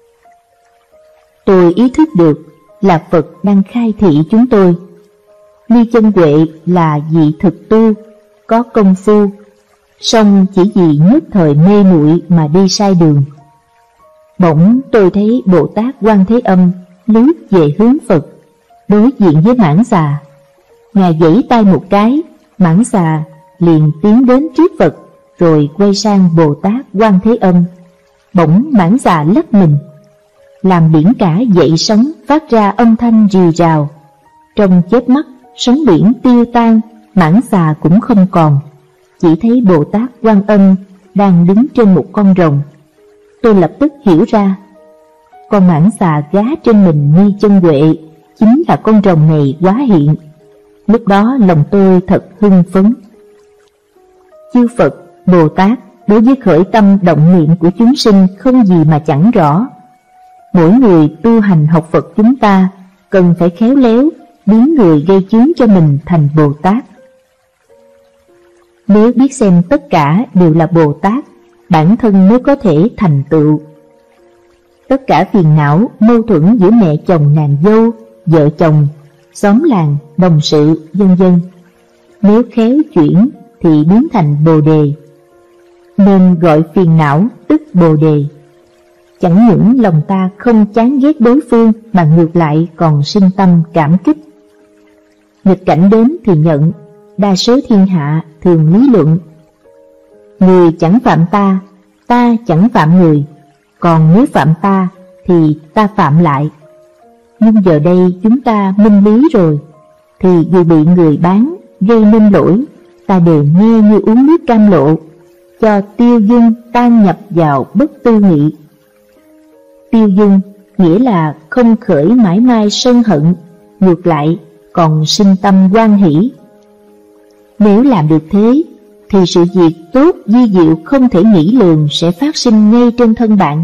B: Tôi ý thức được là Phật đang khai thị chúng tôi. Ni Chân Huệ là vị thực tu, có công phu, song chỉ vì nhất thời mê muội mà đi sai đường. Bỗng tôi thấy Bồ Tát Quan Thế Âm lướt về hướng Phật, đối diện với Mãn Xà. Ngài giãy tay một cái, Mãn Xà liền tiến đến trước Phật, rồi quay sang Bồ Tát Quan Thế Âm. Bỗng Mãn Xà lắc mình, làm biển cả dậy sóng phát ra âm thanh rì rào. Trong chớp mắt, sóng biển tiêu tan, Mãn Xà cũng không còn, chỉ thấy Bồ Tát Quan Âm đang đứng trên một con rồng. Tôi lập tức hiểu ra, con Mãn Xà gá trên mình Ni Chân Huệ chính là con rồng này hóa hiện. Lúc đó lòng tôi thật hưng phấn. Chư Phật, Bồ Tát đối với khởi tâm động niệm của chúng sinh không gì mà chẳng rõ. Mỗi người tu hành học Phật chúng ta cần phải khéo léo biến người gây chướng cho mình thành Bồ Tát. Nếu biết xem tất cả đều là Bồ Tát, bản thân mới có thể thành tựu. Tất cả phiền não, mâu thuẫn giữa mẹ chồng nàng dâu, vợ chồng, xóm làng, đồng sự, vân vân, nếu khéo chuyển thì biến thành Bồ Đề. Nên gọi phiền não tức Bồ Đề. Chẳng những lòng ta không chán ghét đối phương, mà ngược lại còn sinh tâm cảm kích. Nghịch cảnh đến thì nhận, đa số thiên hạ thường lý luận. Người chẳng phạm ta, ta chẳng phạm người, còn nếu phạm ta thì ta phạm lại. Nhưng giờ đây chúng ta minh lý rồi, thì dù bị người bán gây nên lỗi, ta đều nghe như uống nước cam lộ, cho tiêu dung tan nhập vào bất tư nghị. Tiêu dung nghĩa là không khởi mãi mai sân hận, ngược lại còn sinh tâm hoan hỷ. Nếu làm được thế, thì sự việc tốt di diệu không thể nghĩ lường sẽ phát sinh ngay trên thân bạn.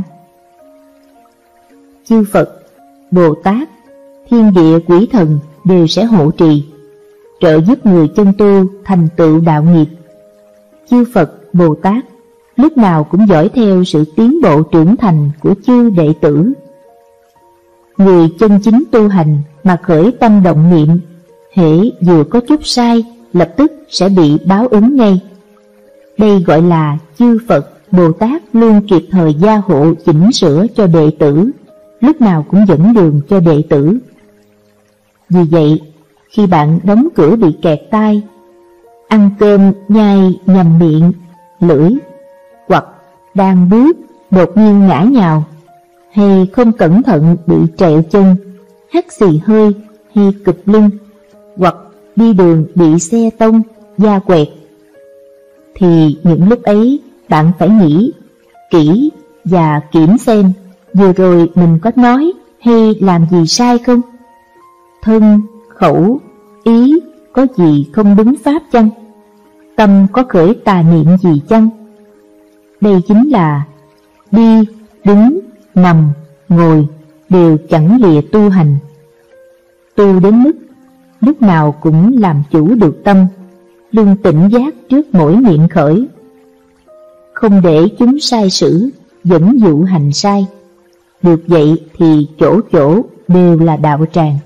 B: Chư Phật, Bồ Tát, thiên địa quỷ thần đều sẽ hộ trì, trợ giúp người chân tu thành tựu đạo nghiệp. Chư Phật, Bồ Tát lúc nào cũng dõi theo sự tiến bộ trưởng thành của chư đệ tử. Người chân chính tu hành mà khởi tâm động niệm, hễ vừa có chút sai, lập tức sẽ bị báo ứng ngay. Đây gọi là chư Phật, Bồ Tát luôn kịp thời gia hộ chỉnh sửa cho đệ tử, lúc nào cũng dẫn đường cho đệ tử. Vì vậy, khi bạn đóng cửa bị kẹt tai, ăn cơm nhai nhầm miệng, lưỡi, hoặc đang bước đột nhiên ngã nhào, hay không cẩn thận bị trẹo chân, hắt xì hơi hay cụp lưng, hoặc đi đường bị xe tông, da quẹt, thì những lúc ấy bạn phải nghĩ kỹ và kiểm xem vừa rồi mình có nói hay làm gì sai không? Thân, khẩu, ý có gì không đúng pháp chăng? Tâm có khởi tà niệm gì chăng? Đây chính là đi, đứng, nằm, ngồi đều chẳng lìa tu hành. Tu đến mức lúc nào cũng làm chủ được tâm, luôn tỉnh giác trước mỗi niệm khởi, không để chúng sai sử, dẫn dụ hành sai. Được vậy thì chỗ chỗ đều là đạo tràng.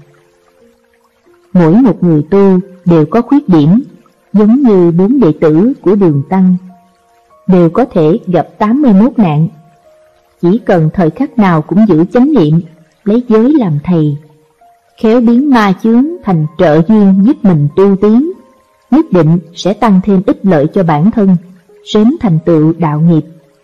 B: Mỗi một người tu đều có khuyết điểm, giống như bốn đệ tử của Đường Tăng, đều có thể gặp tám mươi mốt nạn. Chỉ cần thời khắc nào cũng giữ chánh niệm, lấy giới làm thầy, khéo biến ma chướng thành trợ duyên giúp mình tu tiến, nhất định sẽ tăng thêm ích lợi cho bản thân, sớm thành tựu đạo nghiệp.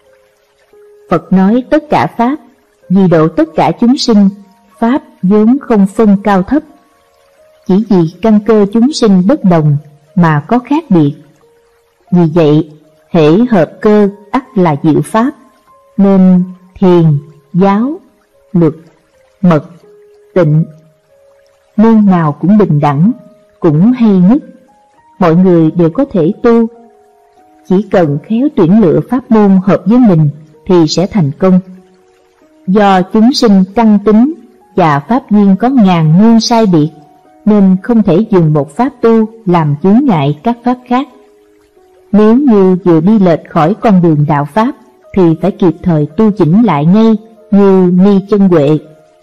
B: Phật nói tất cả Pháp, vì độ tất cả chúng sinh, Pháp vốn không phân cao thấp. Chỉ vì căn cơ chúng sinh bất đồng mà có khác biệt. Vì vậy, hễ hợp cơ ắt là diệu Pháp, nên thiền, giáo, luật, mật, tịnh, môn nào cũng bình đẳng, cũng hay nhất. Mọi người đều có thể tu, chỉ cần khéo tuyển lựa pháp môn hợp với mình thì sẽ thành công. Do chúng sinh căn tính và pháp duyên có ngàn muôn sai biệt, nên không thể dùng một pháp tu làm chướng ngại các pháp khác. Nếu như vừa đi lệch khỏi con đường đạo pháp thì phải kịp thời tu chỉnh lại ngay, như Ni Chân Huệ.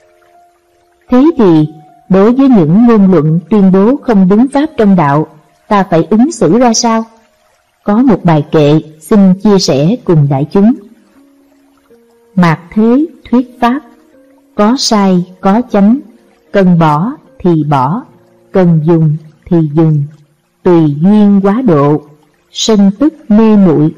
B: Thế thì đối với những ngôn luận tuyên bố không đúng pháp trong đạo, ta phải ứng xử ra sao? Có một bài kệ xin chia sẻ cùng đại chúng. Mạt thế thuyết pháp, có sai có chánh, cần bỏ thì bỏ, cần dùng thì dùng, tùy duyên quá độ, sân tức mê muội.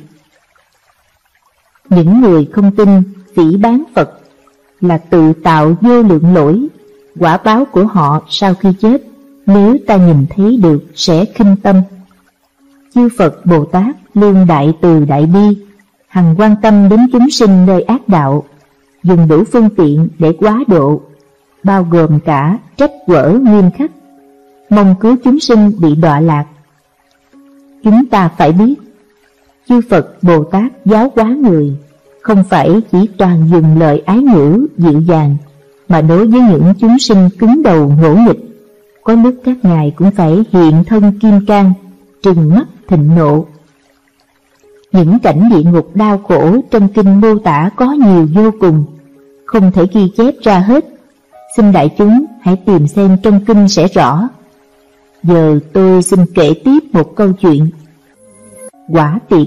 B: Những người không tin phỉ báng Phật là tự tạo vô lượng lỗi, quả báo của họ sau khi chết, nếu ta nhìn thấy được sẽ khinh tâm. Chư Phật Bồ Tát luôn đại từ đại bi, hằng quan tâm đến chúng sinh nơi ác đạo, dùng đủ phương tiện để quá độ, bao gồm cả trách quở nghiêm khắc, mong cứu chúng sinh bị đọa lạc. Chúng ta phải biết, chư Phật Bồ Tát giáo hóa người, không phải chỉ toàn dùng lời ái ngữ dịu dàng, mà đối với những chúng sinh cứng đầu ngỗ nghịch, có lúc các ngài cũng phải hiện thân kim cang, trừng mắt thịnh nộ. Những cảnh địa ngục đau khổ trong kinh mô tả có nhiều vô cùng, không thể ghi chép ra hết. Xin đại chúng hãy tìm xem trong kinh sẽ rõ. Giờ tôi xin kể tiếp một câu chuyện. Quả Tiệp.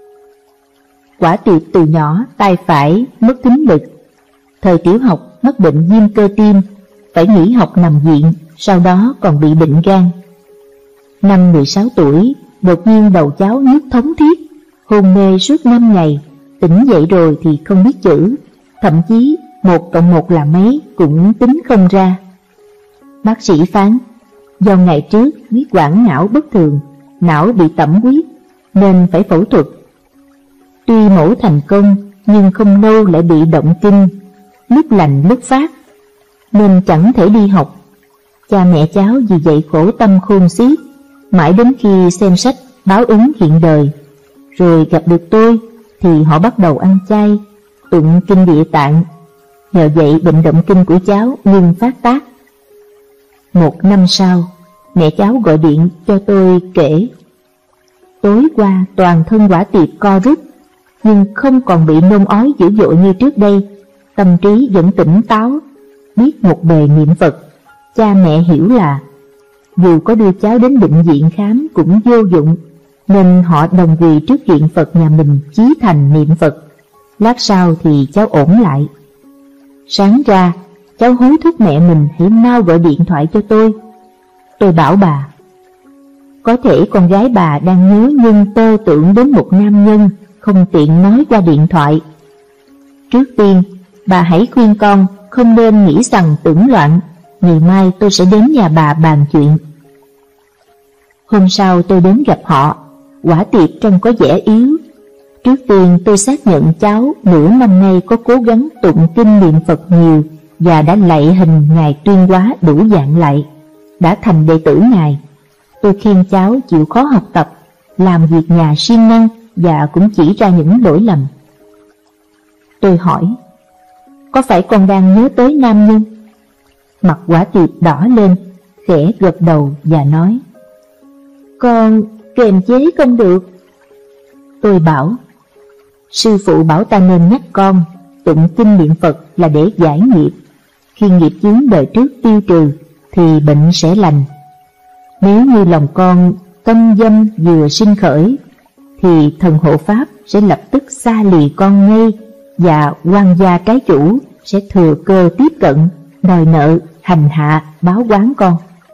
B: Quả Tiệp từ nhỏ tay phải mất thính lực, thời tiểu học mắc bệnh viêm cơ tim, phải nghỉ học nằm viện, sau đó còn bị bệnh gan. Năm mười sáu tuổi, đột nhiên đầu cháu nhức thống thiết, hôn mê suốt năm ngày, tỉnh dậy rồi thì không biết chữ, thậm chí một cộng một là mấy cũng tính không ra. Bác sĩ phán, do ngày trước huyết quản não bất thường, não bị tẩm huyết, nên phải phẫu thuật. Tuy mổ thành công, nhưng không lâu lại bị động kinh, lúc lành lúc phát, nên chẳng thể đi học. Cha mẹ cháu vì vậy khổ tâm khôn xiết, mãi đến khi xem sách báo ứng hiện đời, rồi gặp được tôi, thì họ bắt đầu ăn chay, tụng kinh Địa Tạng. Nhờ vậy bệnh động kinh của cháu ngừng phát tác. Một năm sau, mẹ cháu gọi điện cho tôi kể, tối qua toàn thân Quả Tiệp co rút, nhưng không còn bị nôn ói dữ dội như trước đây, tâm trí vẫn tỉnh táo, biết một bề niệm Phật, Cha mẹ hiểu là dù có đưa cháu đến bệnh viện khám cũng vô dụng, nên họ đồng quỳ trước điện Phật nhà mình chí thành niệm Phật. Lát sau thì cháu ổn lại. Sáng ra, cháu hối thúc mẹ mình hãy mau gọi điện thoại cho tôi. Tôi bảo bà, có thể con gái bà đang nhớ nhung tơ tưởng đến một nam nhân, không tiện nói qua điện thoại. Trước tiên, bà hãy khuyên con không nên nghĩ rằng tưởng loạn, ngày mai tôi sẽ đến nhà bà bàn chuyện. Hôm sau tôi đến gặp họ, Quả Tiệp trông có vẻ yếu. Trước tiên tôi xác nhận cháu nửa năm nay có cố gắng tụng kinh niệm Phật nhiều và đã lạy hình Ngài Tuyên Hóa đủ dạng lạy, đã thành đệ tử Ngài. Tôi khuyên cháu chịu khó học tập, làm việc nhà siêng năng và cũng chỉ ra những lỗi lầm. Tôi hỏi, có phải con đang nhớ tới nam nhân? Mặt Quả Tiệp đỏ lên, khẽ gật đầu và nói, con kiềm chế không được. Tôi bảo, sư phụ bảo ta nên nhắc con tụng kinh niệm Phật là để giải nghiệp. Khi nghiệp chướng đời trước tiêu trừ thì bệnh sẽ lành. Nếu như lòng con tâm dâm vừa sinh khởi thì thần hộ pháp sẽ lập tức xa lìa con ngay, và quan gia trái chủ sẽ thừa cơ tiếp cận, đòi nợ, hành hạ, báo oán con.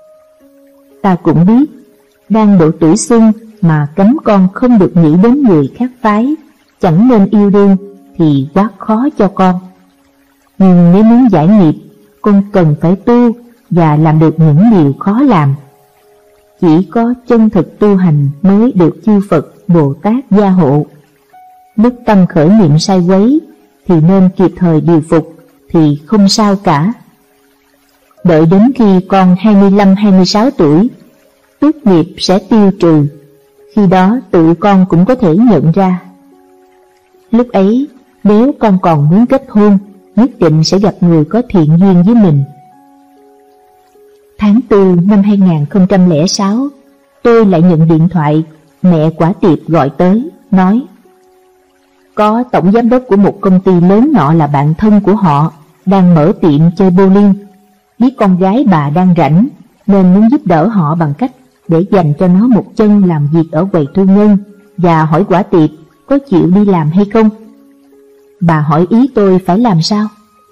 B: Ta cũng biết, đang độ tuổi xuân mà cấm con không được nghĩ đến người khác phái, chẳng nên yêu đương thì quá khó cho con. Nhưng nếu muốn giải nghiệp, con cần phải tu và làm được những điều khó làm. Chỉ có chân thực tu hành mới được chư Phật, Bồ Tát gia hộ. Lúc tâm khởi niệm sai quấy thì nên kịp thời điều phục, thì không sao cả. Đợi đến khi con hai mươi lăm hai mươi sáu tuổi, tước nghiệp sẽ tiêu trừ. Khi đó tự con cũng có thể nhận ra. Lúc ấy, nếu con còn muốn kết hôn, nhất định sẽ gặp người có thiện duyên với mình. Tháng tư năm hai nghìn không trăm lẻ sáu, tôi lại nhận điện thoại, mẹ Quả Tiệp gọi tới, nói, có tổng giám đốc của một công ty lớn nọ là bạn thân của họ, đang mở tiệm chơi bowling. Biết con gái bà đang rảnh, nên muốn giúp đỡ họ bằng cách để dành cho nó một chân làm việc ở quầy thu ngân, và hỏi Quả Tiệp có chịu đi làm hay không. Bà hỏi ý tôi phải làm sao.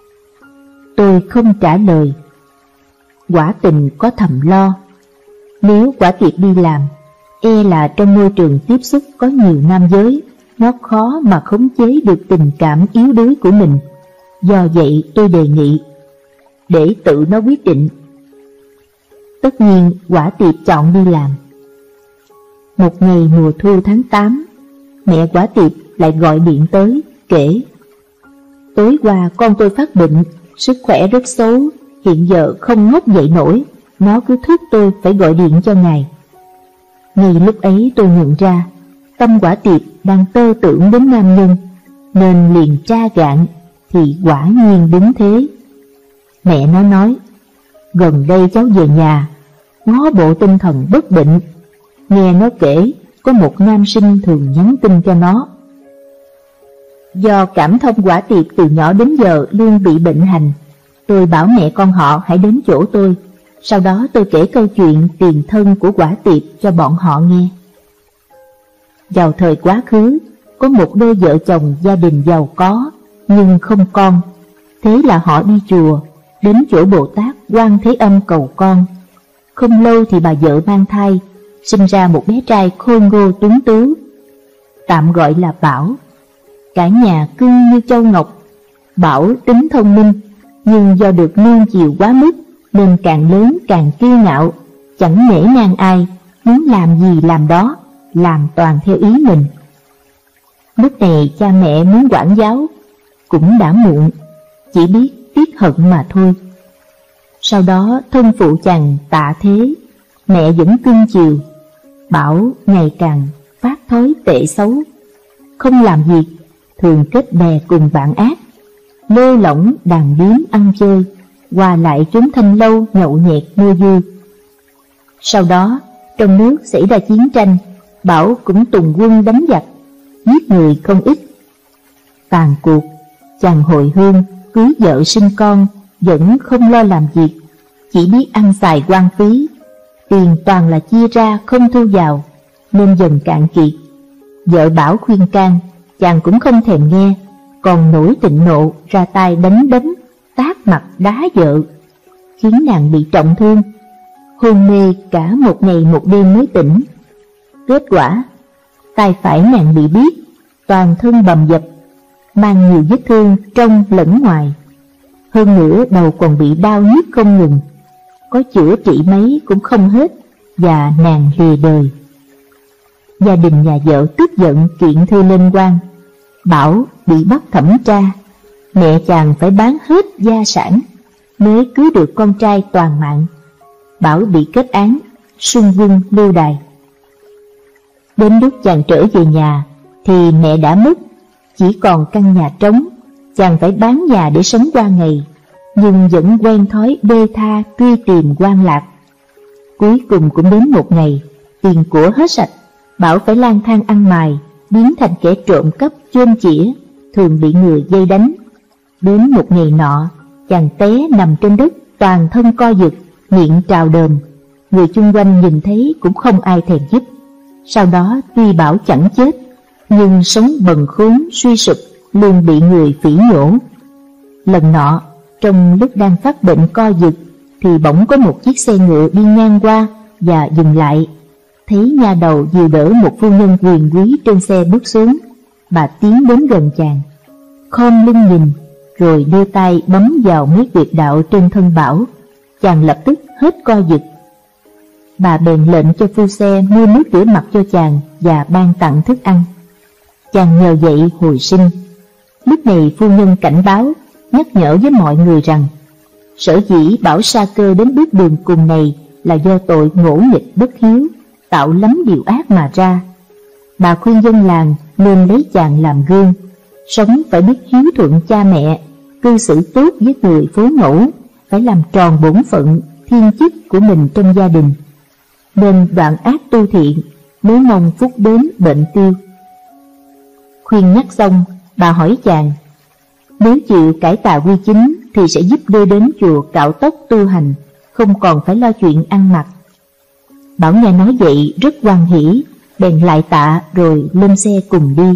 B: Tôi không trả lời. Quả tình có thầm lo, nếu Quả Tiệp đi làm, e là trong môi trường tiếp xúc có nhiều nam giới, nó khó mà khống chế được tình cảm yếu đuối của mình. Do vậy tôi đề nghị, để tự nó quyết định. Tất nhiên Quả Tiệp chọn đi làm. Một ngày mùa thu tháng tám, mẹ Quả Tiệp lại gọi điện tới, kể, tối qua con tôi phát bệnh, sức khỏe rất xấu, hiện giờ không ngóc dậy nổi, nó cứ thúc tôi phải gọi điện cho ngài. Ngay lúc ấy tôi nhận ra, tâm Quả Tiệp đang tơ tưởng đến nam nhân, nên liền tra gạn, thì quả nhiên đúng thế. Mẹ nó nói, gần đây cháu về nhà, ngó bộ tinh thần bất định, nghe nó kể có một nam sinh thường nhắn tin cho nó. Do cảm thông Quả Tiệp từ nhỏ đến giờ luôn bị bệnh hành, tôi bảo mẹ con họ hãy đến chỗ tôi. Sau đó tôi kể câu chuyện tiền thân của Quả Tiệp cho bọn họ nghe. Vào thời quá khứ, có một đôi vợ chồng gia đình giàu có, nhưng không con. Thế là họ đi chùa, đến chỗ Bồ Tát Quan Thế Âm cầu con. Không lâu thì bà vợ mang thai, sinh ra một bé trai khôi ngô tuấn tú, tạm gọi là Bảo. Cả nhà cưng như châu ngọc. Bảo tính thông minh, nhưng do được nuông chiều quá mức nên càng lớn càng kiêu ngạo, chẳng nể nang ai, muốn làm gì làm đó, làm toàn theo ý mình. Lúc này cha mẹ muốn quản giáo cũng đã muộn, chỉ biết tiếc hận mà thôi. Sau đó thân phụ chàng tạ thế, mẹ vẫn cưng chiều. Bảo ngày càng phát thói tệ xấu, không làm việc, thường kết bè cùng bạn ác, lơ lỏng đàn điếm ăn chơi, qua lại trốn thanh lâu nhậu nhẹt mua vui. Sau đó trong nước xảy ra chiến tranh, Bảo cũng tùng quân đánh giặc, giết người không ít. Tàn cuộc, chàng hồi hương, cưới vợ sinh con, vẫn không lo làm việc, chỉ biết ăn xài hoang phí, tiền toàn là chia ra không thu vào, nên dần cạn kiệt. Vợ Bảo khuyên can, chàng cũng không thèm nghe, còn nổi thịnh nộ ra tay đánh đấm, tát mặt đá vợ, khiến nàng bị trọng thương, hôn mê cả một ngày một đêm mới tỉnh. Kết quả, tay phải nàng bị biết, toàn thân bầm dập, mang nhiều vết thương trong lẫn ngoài. Hơn nữa đầu còn bị đau nhức không ngừng, có chữa trị mấy cũng không hết, và nàng lìa đời. Gia đình nhà vợ tức giận kiện thư lên quan. Bảo bị bắt thẩm tra, mẹ chàng phải bán hết gia sản mới cứu được con trai toàn mạng. Bảo bị kết án, sung vương lưu đày. Đến lúc chàng trở về nhà thì mẹ đã mất, chỉ còn căn nhà trống. Chàng phải bán nhà để sống qua ngày, nhưng vẫn quen thói bê tha truy tìm quan lạc. Cuối cùng cũng đến một ngày, tiền của hết sạch, Bảo phải lang thang ăn mài, biến thành kẻ trộm cắp chôn chĩa, thường bị người dây đánh. Đến một ngày nọ, chàng té nằm trên đất, toàn thân co giật, miệng trào đờm. Người chung quanh nhìn thấy cũng không ai thèm giúp. Sau đó tuy Bảo chẳng chết, nhưng sống bần khốn suy sụp, luôn bị người phỉ nhổ. Lần nọ, trong lúc đang phát bệnh co giật, thì bỗng có một chiếc xe ngựa đi ngang qua và dừng lại. Thấy nha đầu dìu đỡ một phu nhân quyền quý trên xe bước xuống, bà tiến đến gần chàng, khom lưng nhìn, rồi đưa tay bấm vào mấy huyệt đạo trên thân Bảo. Chàng lập tức hết co giật. Bà bèn lệnh cho phu xe mua nước rửa mặt cho chàng và ban tặng thức ăn. Chàng nhờ vậy hồi sinh. Lúc này phu nhân cảnh báo, nhắc nhở với mọi người rằng sở dĩ Bảo sa cơ đến bước đường cùng này là do tội ngỗ nghịch bất hiếu, tạo lắm điều ác mà ra. Bà khuyên dân làng nên lấy chàng làm gương, sống phải biết hiếu thuận cha mẹ, cư xử tốt với người phối ngẫu, phải làm tròn bổn phận thiên chức của mình trong gia đình, nên đoạn ác tu thiện, mới mong phúc đến bệnh tiêu. Khuyên nhắc xong, bà hỏi chàng, nếu chịu cải tà quy chính thì sẽ giúp đưa đến chùa cạo tóc tu hành, không còn phải lo chuyện ăn mặc. Bảo nghe nói vậy rất hoan hỉ, bèn lại tạ rồi lên xe cùng đi.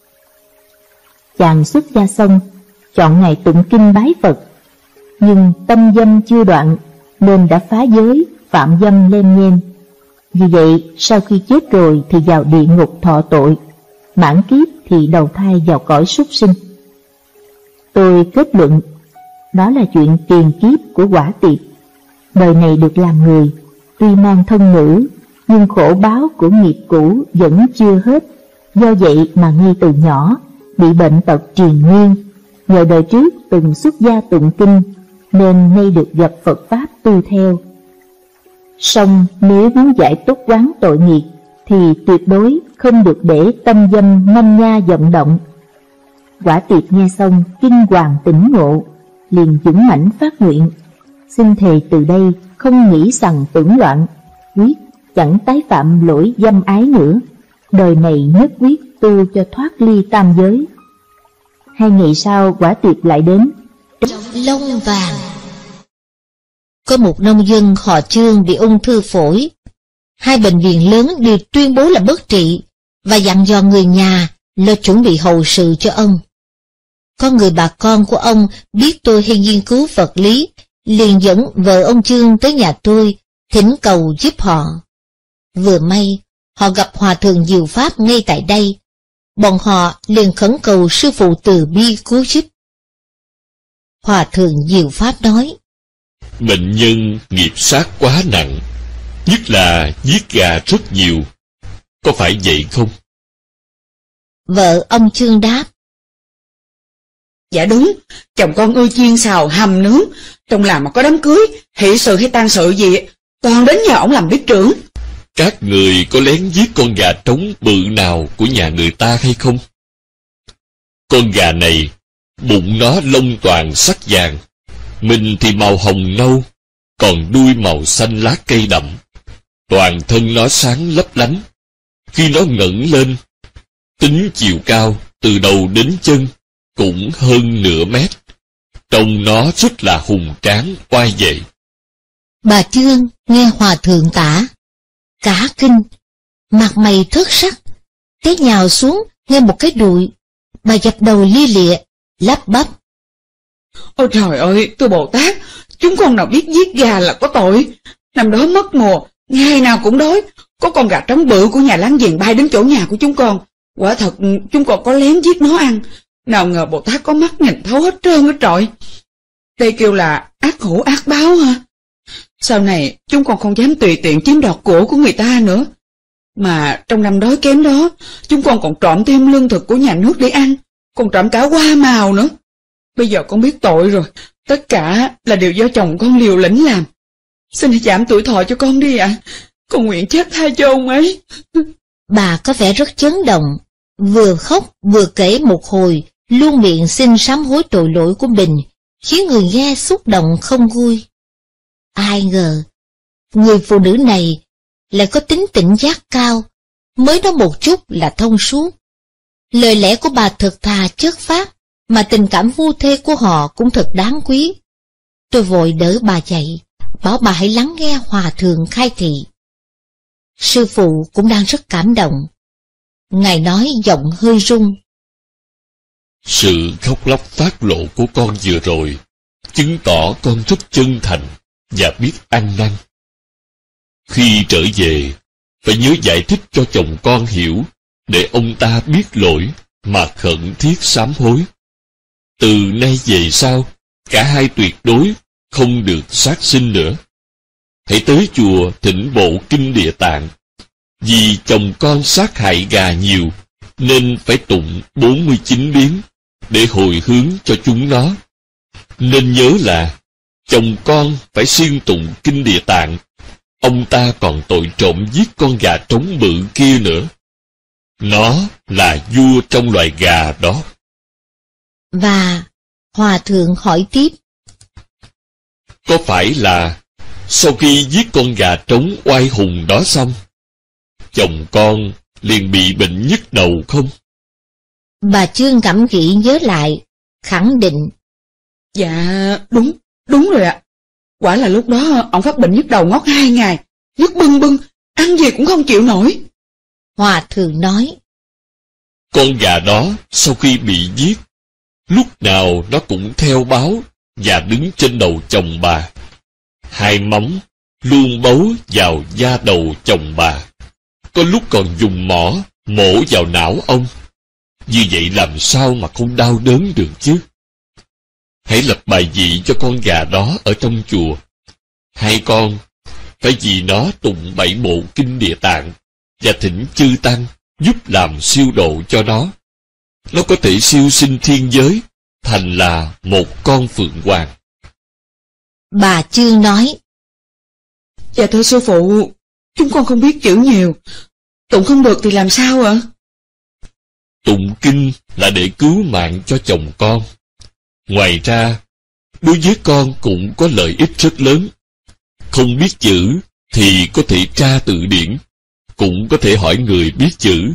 B: Chàng xuất gia xong, chọn ngày tụng kinh bái Phật, nhưng tâm dâm chưa đoạn nên đã phá giới, phạm dâm lên nhem. Vì vậy sau khi chết rồi thì vào địa ngục thọ tội, mãn kiếp thì đầu thai vào cõi súc sinh. Tôi kết luận đó là chuyện tiền kiếp của quả tiệp. Đời này được làm người, tuy mang thân nữ, nhưng khổ báo của nghiệp cũ vẫn chưa hết. Do vậy mà ngay từ nhỏ bị bệnh tật triền miên. Nhờ đời trước từng xuất gia tụng kinh nên nay được gặp Phật Pháp tu theo. Song nếu muốn giải tốt quán tội nghiệp thì tuyệt đối không được để tâm dâm manh nha vọng động. Quả tiệp nghe xong kinh hoàng tỉnh ngộ, liền dũng mãnh phát nguyện, xin thề từ đây không nghĩ rằng tưởng loạn, quyết chẳng tái phạm lỗi dâm ái nữa, đời này nhất quyết tu cho thoát ly tam giới. Hai ngày sau quả tiệp lại đến
C: Lông Vàng. Có một nông dân họ Trương bị ung thư phổi. Hai bệnh viện lớn đều tuyên bố là bất trị và dặn dò người nhà lo chuẩn bị hậu sự cho ông. Có người bà con của ông biết tôi hay nghiên cứu vật lý, liền dẫn vợ ông Trương tới nhà tôi, thỉnh cầu giúp họ. Vừa may, họ gặp Hòa thượng Diệu Pháp ngay tại đây. Bọn họ liền khẩn cầu sư phụ từ bi cứu giúp. Hòa thượng Diệu Pháp nói,
D: bệnh nhân nghiệp sát quá nặng, nhất là giết gà rất nhiều, có phải vậy không?
C: Vợ ông Trương đáp,
E: dạ đúng, chồng con ưa chiên xào hầm nướng, trong làng mà có đám cưới, hỷ sự hay tang sự gì, toàn đến nhà ổng làm biết trưởng.
D: Các người có lén giết con gà trống bự nào của nhà người ta hay không? Con gà này, bụng nó lông toàn sắc vàng, mình thì màu hồng nâu, còn đuôi màu xanh lá cây đậm. Toàn thân nó sáng lấp lánh. Khi nó ngẩng lên, tính chiều cao từ đầu đến chân cũng hơn nửa mét. Trông nó rất là hùng tráng oai vệ.
C: Bà Trương nghe hòa thượng tả, cả kinh, mặt mày thất sắc, té nhào xuống nghe một cái đùi. Bà dập đầu lia lịa, lắp bắp:
E: Ôi trời ơi, thưa Bồ Tát, chúng con nào biết giết gà là có tội. Năm đó mất mùa, ngày nào cũng đói, có con gà trống bự của nhà láng giềng bay đến chỗ nhà của chúng con. Quả thật chúng con có lén giết nó ăn, nào ngờ Bồ Tát có mắt nhìn thấu hết trơn hết trọi. Đây kêu là ác hữu ác báo hả? Sau này chúng con không dám tùy tiện chiếm đoạt của của người ta nữa. Mà trong năm đói kém đó, chúng con còn trộm thêm lương thực của nhà nước để ăn, còn trộm cả hoa màu nữa. Bây giờ con biết tội rồi, tất cả là điều do chồng con liều lĩnh làm. Xin hãy giảm tuổi thọ cho con đi ạ, à. Con nguyện chết thay cho ông ấy.
C: Bà có vẻ rất chấn động, vừa khóc vừa kể một hồi, luôn miệng xin sám hối tội lỗi của mình, khiến người nghe xúc động không vui. Ai ngờ, người phụ nữ này lại có tính tỉnh giác cao, mới nói một chút là thông suốt. Lời lẽ của bà thật thà chất phác, mà tình cảm phu thê của họ cũng thật đáng quý. Tôi vội đỡ bà dậy, bảo bà hãy lắng nghe hòa thượng khai thị. Sư phụ cũng đang rất cảm động. Ngài nói giọng hơi run:
D: Sự khóc lóc phát lộ của con vừa rồi chứng tỏ con rất chân thành và biết ăn năn. Khi trở về, phải nhớ giải thích cho chồng con hiểu, để ông ta biết lỗi mà khẩn thiết sám hối. Từ nay về sau, cả hai tuyệt đối không được sát sinh nữa. Hãy tới chùa thỉnh bộ kinh Địa Tạng. Vì chồng con sát hại gà nhiều, nên phải tụng bốn mươi chín biến để hồi hướng cho chúng nó. Nên nhớ là chồng con phải siêng tụng kinh Địa Tạng. Ông ta còn tội trộm giết con gà trống bự kia nữa. Nó là vua trong loài gà đó.
C: Và hòa thượng hỏi tiếp:
D: Có phải là sau khi giết con gà trống oai hùng đó xong, chồng con liền bị bệnh nhức đầu không?
C: Bà Trương ngẫm nghĩ nhớ lại, khẳng định:
E: Dạ, đúng, đúng rồi ạ. Quả là lúc đó ông phát bệnh nhức đầu ngót hai ngày, nhức bưng bưng, ăn gì cũng không chịu nổi.
C: Hòa thượng nói:
D: Con gà đó sau khi bị giết, lúc nào nó cũng theo báo và đứng trên đầu chồng bà. Hai móng luôn bấu vào da đầu chồng bà. Có lúc còn dùng mỏ mổ vào não ông. Như vậy làm sao mà không đau đớn được chứ? Hãy lập bài vị cho con gà đó ở trong chùa. Hai con phải vì nó tụng bảy bộ kinh Địa Tạng và thỉnh chư tăng giúp làm siêu độ cho nó. Nó có thể siêu sinh thiên giới, thành là một con phượng hoàng.
C: Bà Trương nói:
E: Dạ thưa sư phụ, chúng con không biết chữ nhiều, tụng không được thì làm sao ạ?
D: Tụng kinh là để cứu mạng cho chồng con. Ngoài ra, đối với con cũng có lợi ích rất lớn. Không biết chữ thì có thể tra từ điển, cũng có thể hỏi người biết chữ.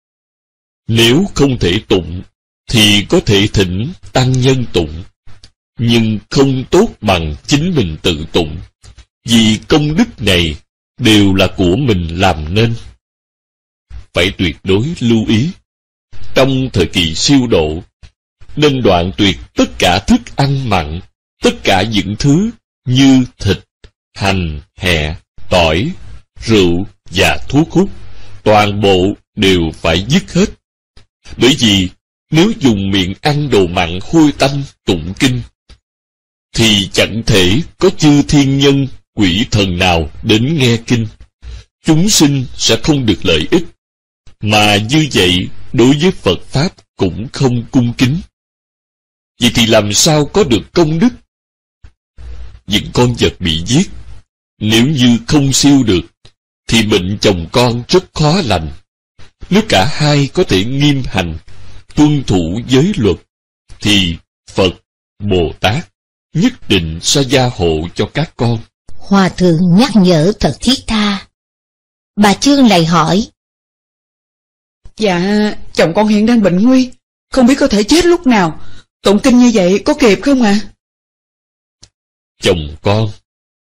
D: Nếu không thể tụng, thì có thể thỉnh tăng nhân tụng, nhưng không tốt bằng chính mình tự tụng, vì công đức này đều là của mình làm nên. Phải tuyệt đối lưu ý, trong thời kỳ siêu độ, nên đoạn tuyệt tất cả thức ăn mặn, tất cả những thứ như thịt, hành, hẹ, tỏi, rượu và thuốc hút, toàn bộ đều phải dứt hết. Bởi vì nếu dùng miệng ăn đồ mặn hôi tanh tụng kinh, thì chẳng thể có chư thiên nhân, quỷ thần nào đến nghe kinh. Chúng sinh sẽ không được lợi ích, mà như vậy đối với Phật Pháp cũng không cung kính. Vậy thì làm sao có được công đức? Những con vật bị giết, nếu như không siêu được, thì bệnh chồng con rất khó lành. Nếu cả hai có thể nghiêm hành, tuân thủ giới luật, thì Phật, Bồ Tát nhất định sẽ gia hộ cho các con.
C: Hòa thượng nhắc nhở thật thiết tha. Bà Trương lại hỏi:
E: Dạ, chồng con hiện đang bệnh nguy, không biết có thể chết lúc nào. Tụng kinh như vậy có kịp không ạ? À?
D: Chồng con,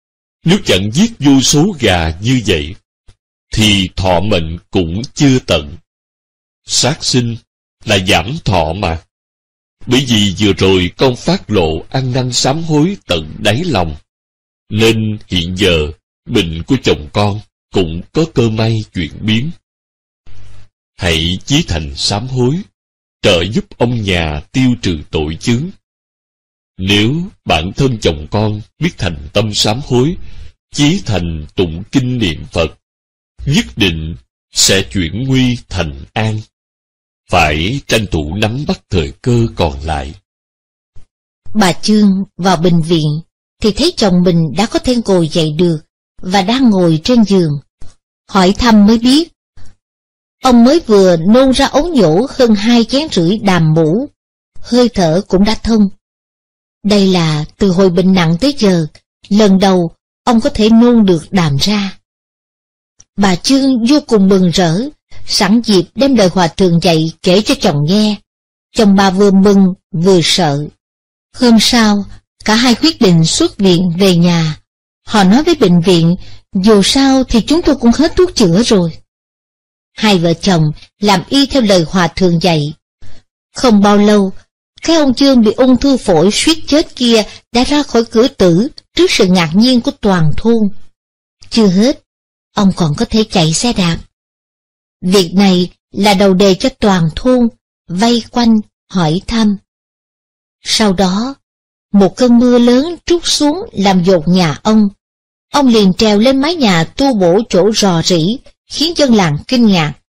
D: Nếu chẳng giết vô số gà như vậy, thì thọ mệnh cũng chưa tận. Sát sinh là giảm thọ mà. Bởi vì vừa rồi con phát lộ ăn năn sám hối tận đáy lòng, nên hiện giờ bệnh của chồng con cũng có cơ may chuyển biến. Hãy chí thành sám hối, trợ giúp ông nhà tiêu trừ tội chướng. Nếu bản thân chồng con biết thành tâm sám hối, chí thành tụng kinh niệm Phật, nhất định sẽ chuyển nguy thành an. Phải tranh thủ nắm bắt thời cơ còn lại.
C: Bà Chương vào bệnh viện thì thấy chồng mình đã có thể ngồi dậy được và đang ngồi trên giường. Hỏi thăm mới biết, ông mới vừa nôn ra ống nhổ hơn hai chén rưỡi đàm mũ, hơi thở cũng đã thông. Đây là từ hồi bệnh nặng tới giờ, lần đầu ông có thể nôn được đàm ra. Bà Chương vô cùng mừng rỡ, sẵn dịp đem lời hòa thượng dạy kể cho chồng nghe. Chồng bà vừa mừng vừa sợ. Hôm sau, cả hai quyết định xuất viện về nhà. Họ nói với bệnh viện, dù sao thì chúng tôi cũng hết thuốc chữa rồi. Hai vợ chồng làm y theo lời hòa thượng dạy. Không bao lâu, cái ông Chương bị ung thư phổi suýt chết kia đã ra khỏi cửa tử trước sự ngạc nhiên của toàn thôn. Chưa hết, ông còn có thể chạy xe đạp. Việc này là đầu đề cho toàn thôn, vây quanh, hỏi thăm. Sau đó, một cơn mưa lớn trút xuống làm dột nhà ông. Ông liền trèo lên mái nhà tu bổ chỗ rò rỉ, khiến dân làng kinh ngạc.